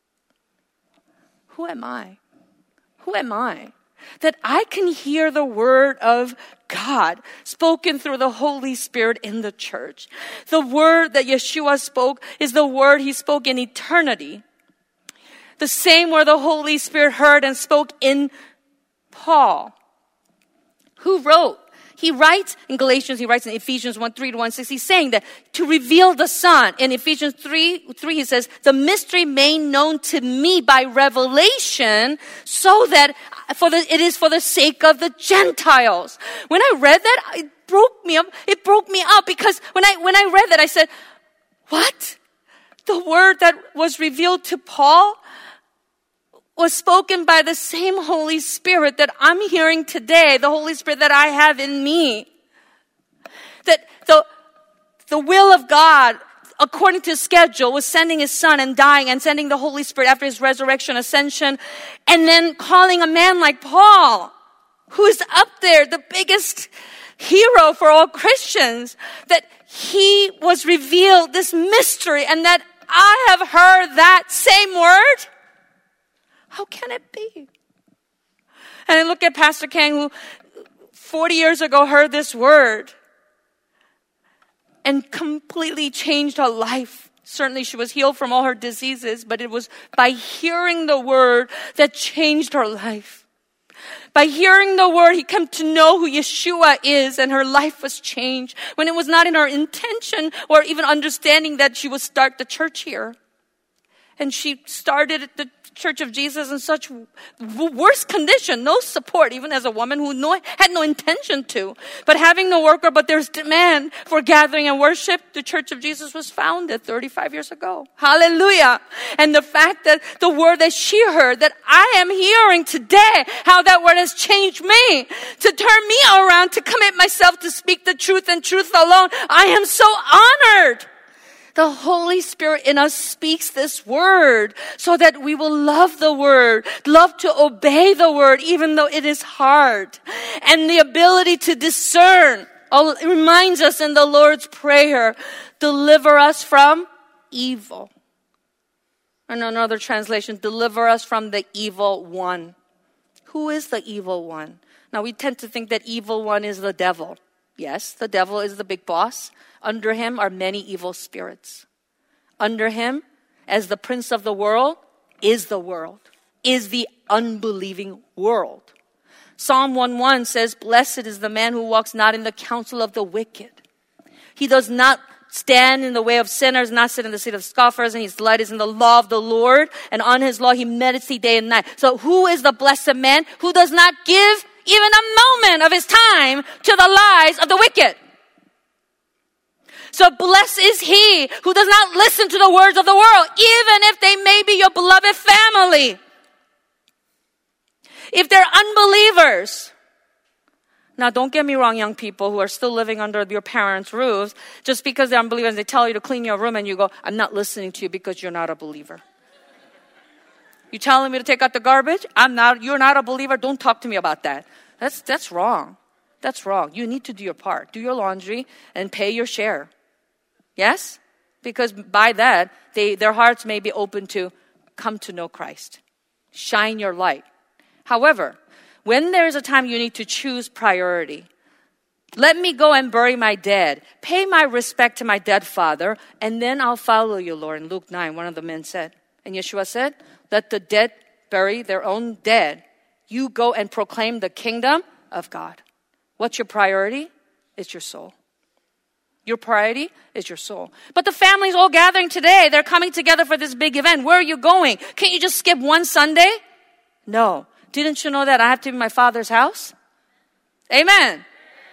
Who am I? Who am I? That I can hear the word of God spoken through the Holy Spirit in the church. The word that Yeshua spoke is the word he spoke in eternity. The same word the Holy Spirit heard and spoke in Paul. Who wrote? He writes in Galatians, he writes in Ephesians 1:3-1:6, he's saying that to reveal the Son. In Ephesians 3:3, he says, the mystery made known to me by revelation, so that it is for the sake of the Gentiles. When I read that, it broke me up. It broke me up because when I read that, I said, what? The word that was revealed to Paul was spoken by the same Holy Spirit that I'm hearing today, the Holy Spirit that I have in me. That the will of God, according to schedule, was sending his Son and dying and sending the Holy Spirit after his resurrection, ascension, and then calling a man like Paul, who is up there, the biggest hero for all Christians, that he was revealed this mystery and that I have heard that same word. How can it be? And I look at Pastor Kang, who 40 years ago heard this word and completely changed her life. Certainly she was healed from all her diseases, but it was by hearing the word that changed her life. By hearing the word, he came to know who Yeshua is, and her life was changed when it was not in her intention or even understanding that she would start the church here. And she started the Church of Jesus in such worse condition, no support, even as a woman who had no intention to. But having no worker, but there's demand for gathering and worship, the Church of Jesus was founded 35 years ago. Hallelujah. And the fact that the word that she heard, that I am hearing today, how that word has changed me, to turn me around, to commit myself to speak the truth and truth alone. I am so honored. The Holy Spirit in us speaks this word so that we will love the word, love to obey the word, even though it is hard. And the ability to discern. It reminds us in the Lord's Prayer, deliver us from evil. And another translation, deliver us from the evil one. Who is the evil one? Now we tend to think that evil one is the devil. Yes, the devil is the big boss. Under him are many evil spirits. Under him, as the prince of the world, is the unbelieving world. Psalm 1:1 says, blessed is the man who walks not in the counsel of the wicked. He does not stand in the way of sinners, not sit in the seat of scoffers, and his delight is in the law of the Lord, and on his law he meditates day and night. So who is the blessed man who does not give even a moment of his time to the lies of the wicked? So blessed is he who does not listen to the words of the world, even if they may be your beloved family. If they're unbelievers. Now, don't get me wrong, young people who are still living under your parents' roofs, just because they're unbelievers, they tell you to clean your room and you go, I'm not listening to you because you're not a believer. You telling me to take out the garbage? You're not a believer. Don't talk to me about that. That's wrong. That's wrong. You need to do your part. Do your laundry and pay your share. Yes? Because by that, their hearts may be open to come to know Christ. Shine your light. However, when there is a time you need to choose priority, let me go and bury my dead. Pay my respect to my dead father, and then I'll follow you, Lord. In Luke 9, one of the men said, and Yeshua said, let the dead bury their own dead. You go and proclaim the kingdom of God. What's your priority? It's your soul. Your priority is your soul. But the family's all gathering today. They're coming together for this big event. Where are you going? Can't you just skip one Sunday? No. Didn't you know that I have to be in my Father's house? Amen.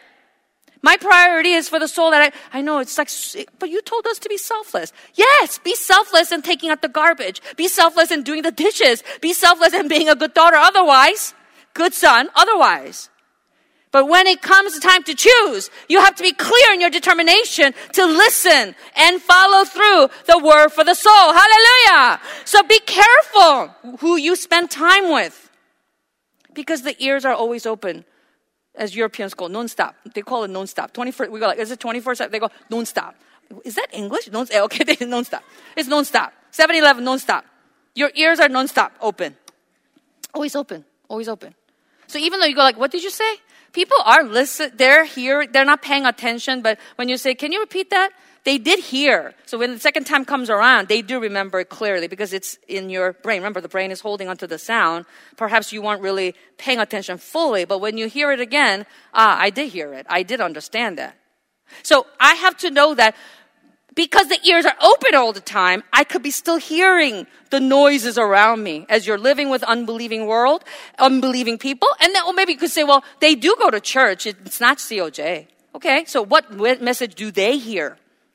My priority is for the soul that I know it's like, but you told us to be selfless. Yes, be selfless in taking out the garbage. Be selfless in doing the dishes. Be selfless in being a good daughter otherwise. Good son otherwise. But when it comes time to choose, you have to be clear in your determination to listen and follow through the word for the soul. Hallelujah. So be careful who you spend time with. Because the ears are always open, as Europeans call non-stop. They call it non-stop. 24. We go like, is it 24/7? They go non-stop. Is that English? Okay, non-stop. It's non-stop. 7-Eleven non-stop. Your ears are non-stop open. Always open. Always open. So even though you go like, what did you say? People are listening. They're here. They're not paying attention. But when you say, can you repeat that? They did hear. So when the second time comes around, they do remember it clearly because it's in your brain. Remember, the brain is holding onto the sound. Perhaps you weren't really paying attention fully, but when you hear it again, I did hear it. I did understand that. So I have to know that because the ears are open all the time, I could be still hearing the noises around me as you're living with unbelieving world, unbelieving people. And then maybe you could say, well, they do go to church. It's not COJ. Okay, so what message do they hear?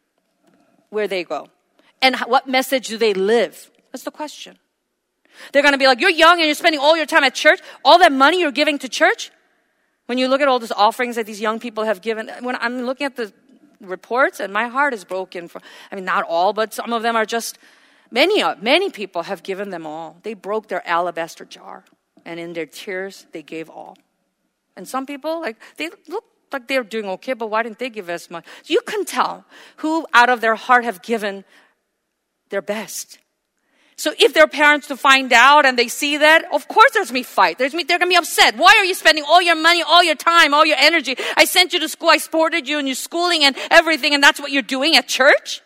Where they go. And what message do they live? That's the question. They're going to be like, you're young and you're spending all your time at church. All that money you're giving to church. When you look at all these offerings that these young people have given, when I'm looking at the reports and my heart is broken not all, but some of them are just, many people have given them all. They broke their alabaster jar and in their tears, they gave all. And some people, they look like they're doing okay, but why didn't they give as much? You can tell who out of their heart have given their best. So if their parents to find out and they see that, of course there's going to be fight. They're going to be upset. Why are you spending all your money, all your time, all your energy? I sent you to school. I supported you in your schooling and everything, and that's what you're doing at church?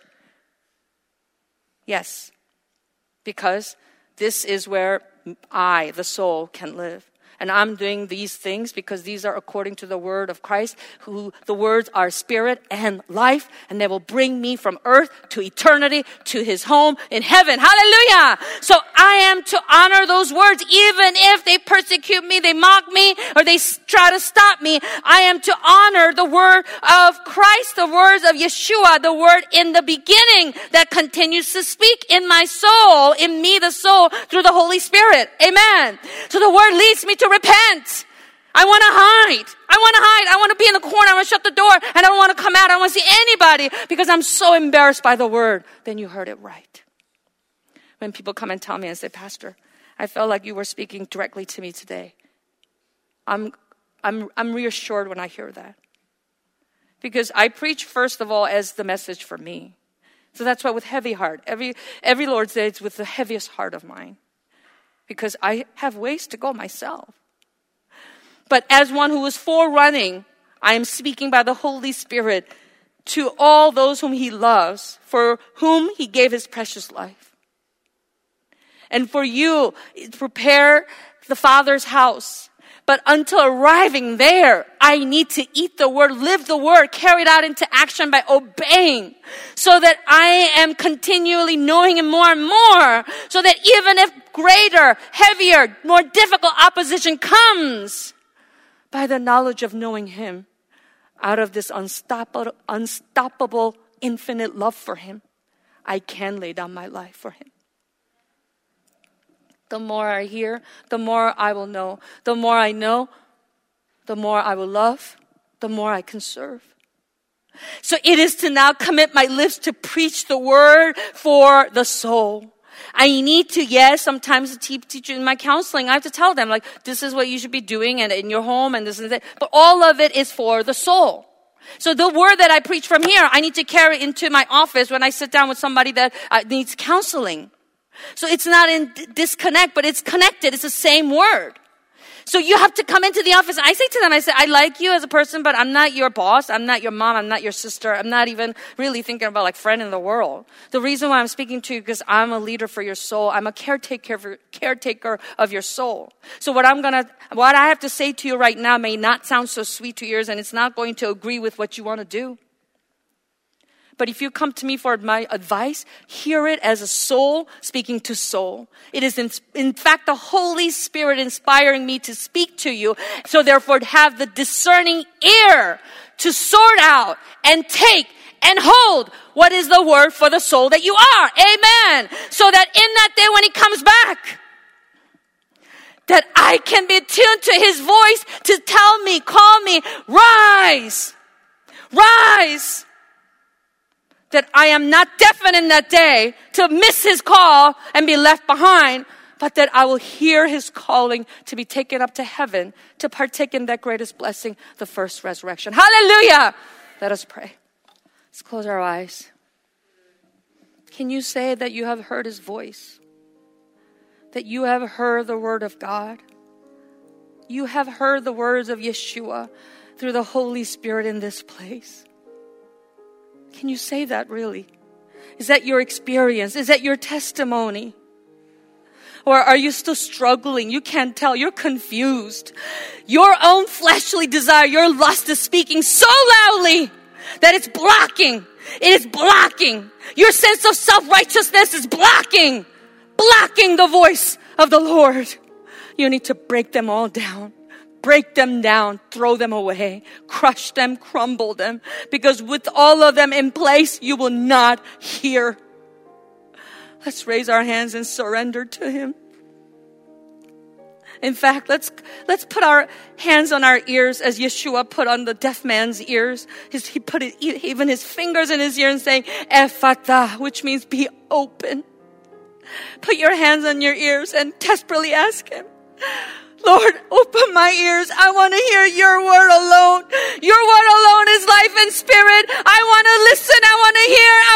Yes, because this is where I, the soul, can live. And I'm doing these things because these are according to the word of Christ, who the words are spirit and life, and they will bring me from earth to eternity to his home in heaven. Hallelujah! So I am to honor those words, even if they persecute me, they mock me, or they try to stop me. I am to honor the word of Christ, the words of Yeshua, the word in the beginning that continues to speak in my soul, in me, the soul, through the Holy Spirit. Amen. So the word leads me to repent. I want to hide. I want to be in the corner. I want to shut the door. And I don't want to come out. I don't want to see anybody because I'm so embarrassed by the word. Then you heard it right. When people come and tell me and say, Pastor, I felt like you were speaking directly to me today. I'm reassured when I hear that. Because I preach, first of all, as the message for me. So that's why with heavy heart, every Lord's Day, it's with the heaviest heart of mine. Because I have ways to go myself. But as one who is forerunning, I am speaking by the Holy Spirit to all those whom he loves, for whom he gave his precious life. And for you, prepare the Father's house. But until arriving there, I need to eat the word, live the word, carry it out into action by obeying, so that I am continually knowing him more and more, so that even if greater, heavier, more difficult opposition comes, by the knowledge of knowing him, out of this unstoppable, infinite love for him, I can lay down my life for him. The more I hear, the more I will know. The more I know, the more I will love, the more I can serve. So it is to now commit my lips to preach the word for the soul. I need to, yes, sometimes teach in my counseling, I have to tell them, like, this is what you should be doing and in your home and this and that. But all of it is for the soul. So the word that I preach from here, I need to carry into my office when I sit down with somebody that needs counseling. So it's not in disconnect, but it's connected. It's the same word. So you have to come into the office. I say to them, I say, I like you as a person, but I'm not your boss. I'm not your mom. I'm not your sister. I'm not even really thinking about like friend in the world. The reason why I'm speaking to you is because I'm a leader for your soul. I'm a caretaker of your soul. So what I have to say to you right now may not sound so sweet to your ears, and it's not going to agree with what you want to do. But if you come to me for my advice, hear it as a soul speaking to soul. It is in fact the Holy Spirit inspiring me to speak to you. So therefore have the discerning ear to sort out and take and hold what is the word for the soul that you are. Amen. So that in that day when he comes back, that I can be tuned to his voice to tell me, call me, rise, rise. That I am not deafened in that day to miss his call and be left behind, but that I will hear his calling to be taken up to heaven, to partake in that greatest blessing, the first resurrection. Hallelujah! Let us pray. Let's close our eyes. Can you say that you have heard his voice? That you have heard the word of God? You have heard the words of Yeshua through the Holy Spirit in this place? Can you say that really? Is that your experience? Is that your testimony? Or are you still struggling? You can't tell. You're confused. Your own fleshly desire, your lust is speaking so loudly that it's blocking. It is blocking. Your sense of self-righteousness is blocking the voice of the Lord. You need to break them all down. Break them down, throw them away, crush them, crumble them, because with all of them in place, you will not hear. Let's raise our hands and surrender to him. In fact, let's put our hands on our ears as Yeshua put on the deaf man's ears. He put even his fingers in his ear and saying, Ephata, which means be open. Put your hands on your ears and desperately ask him, Lord, open my ears. I want to hear your word alone. Your word alone is life and spirit. I want to listen. I want to hear.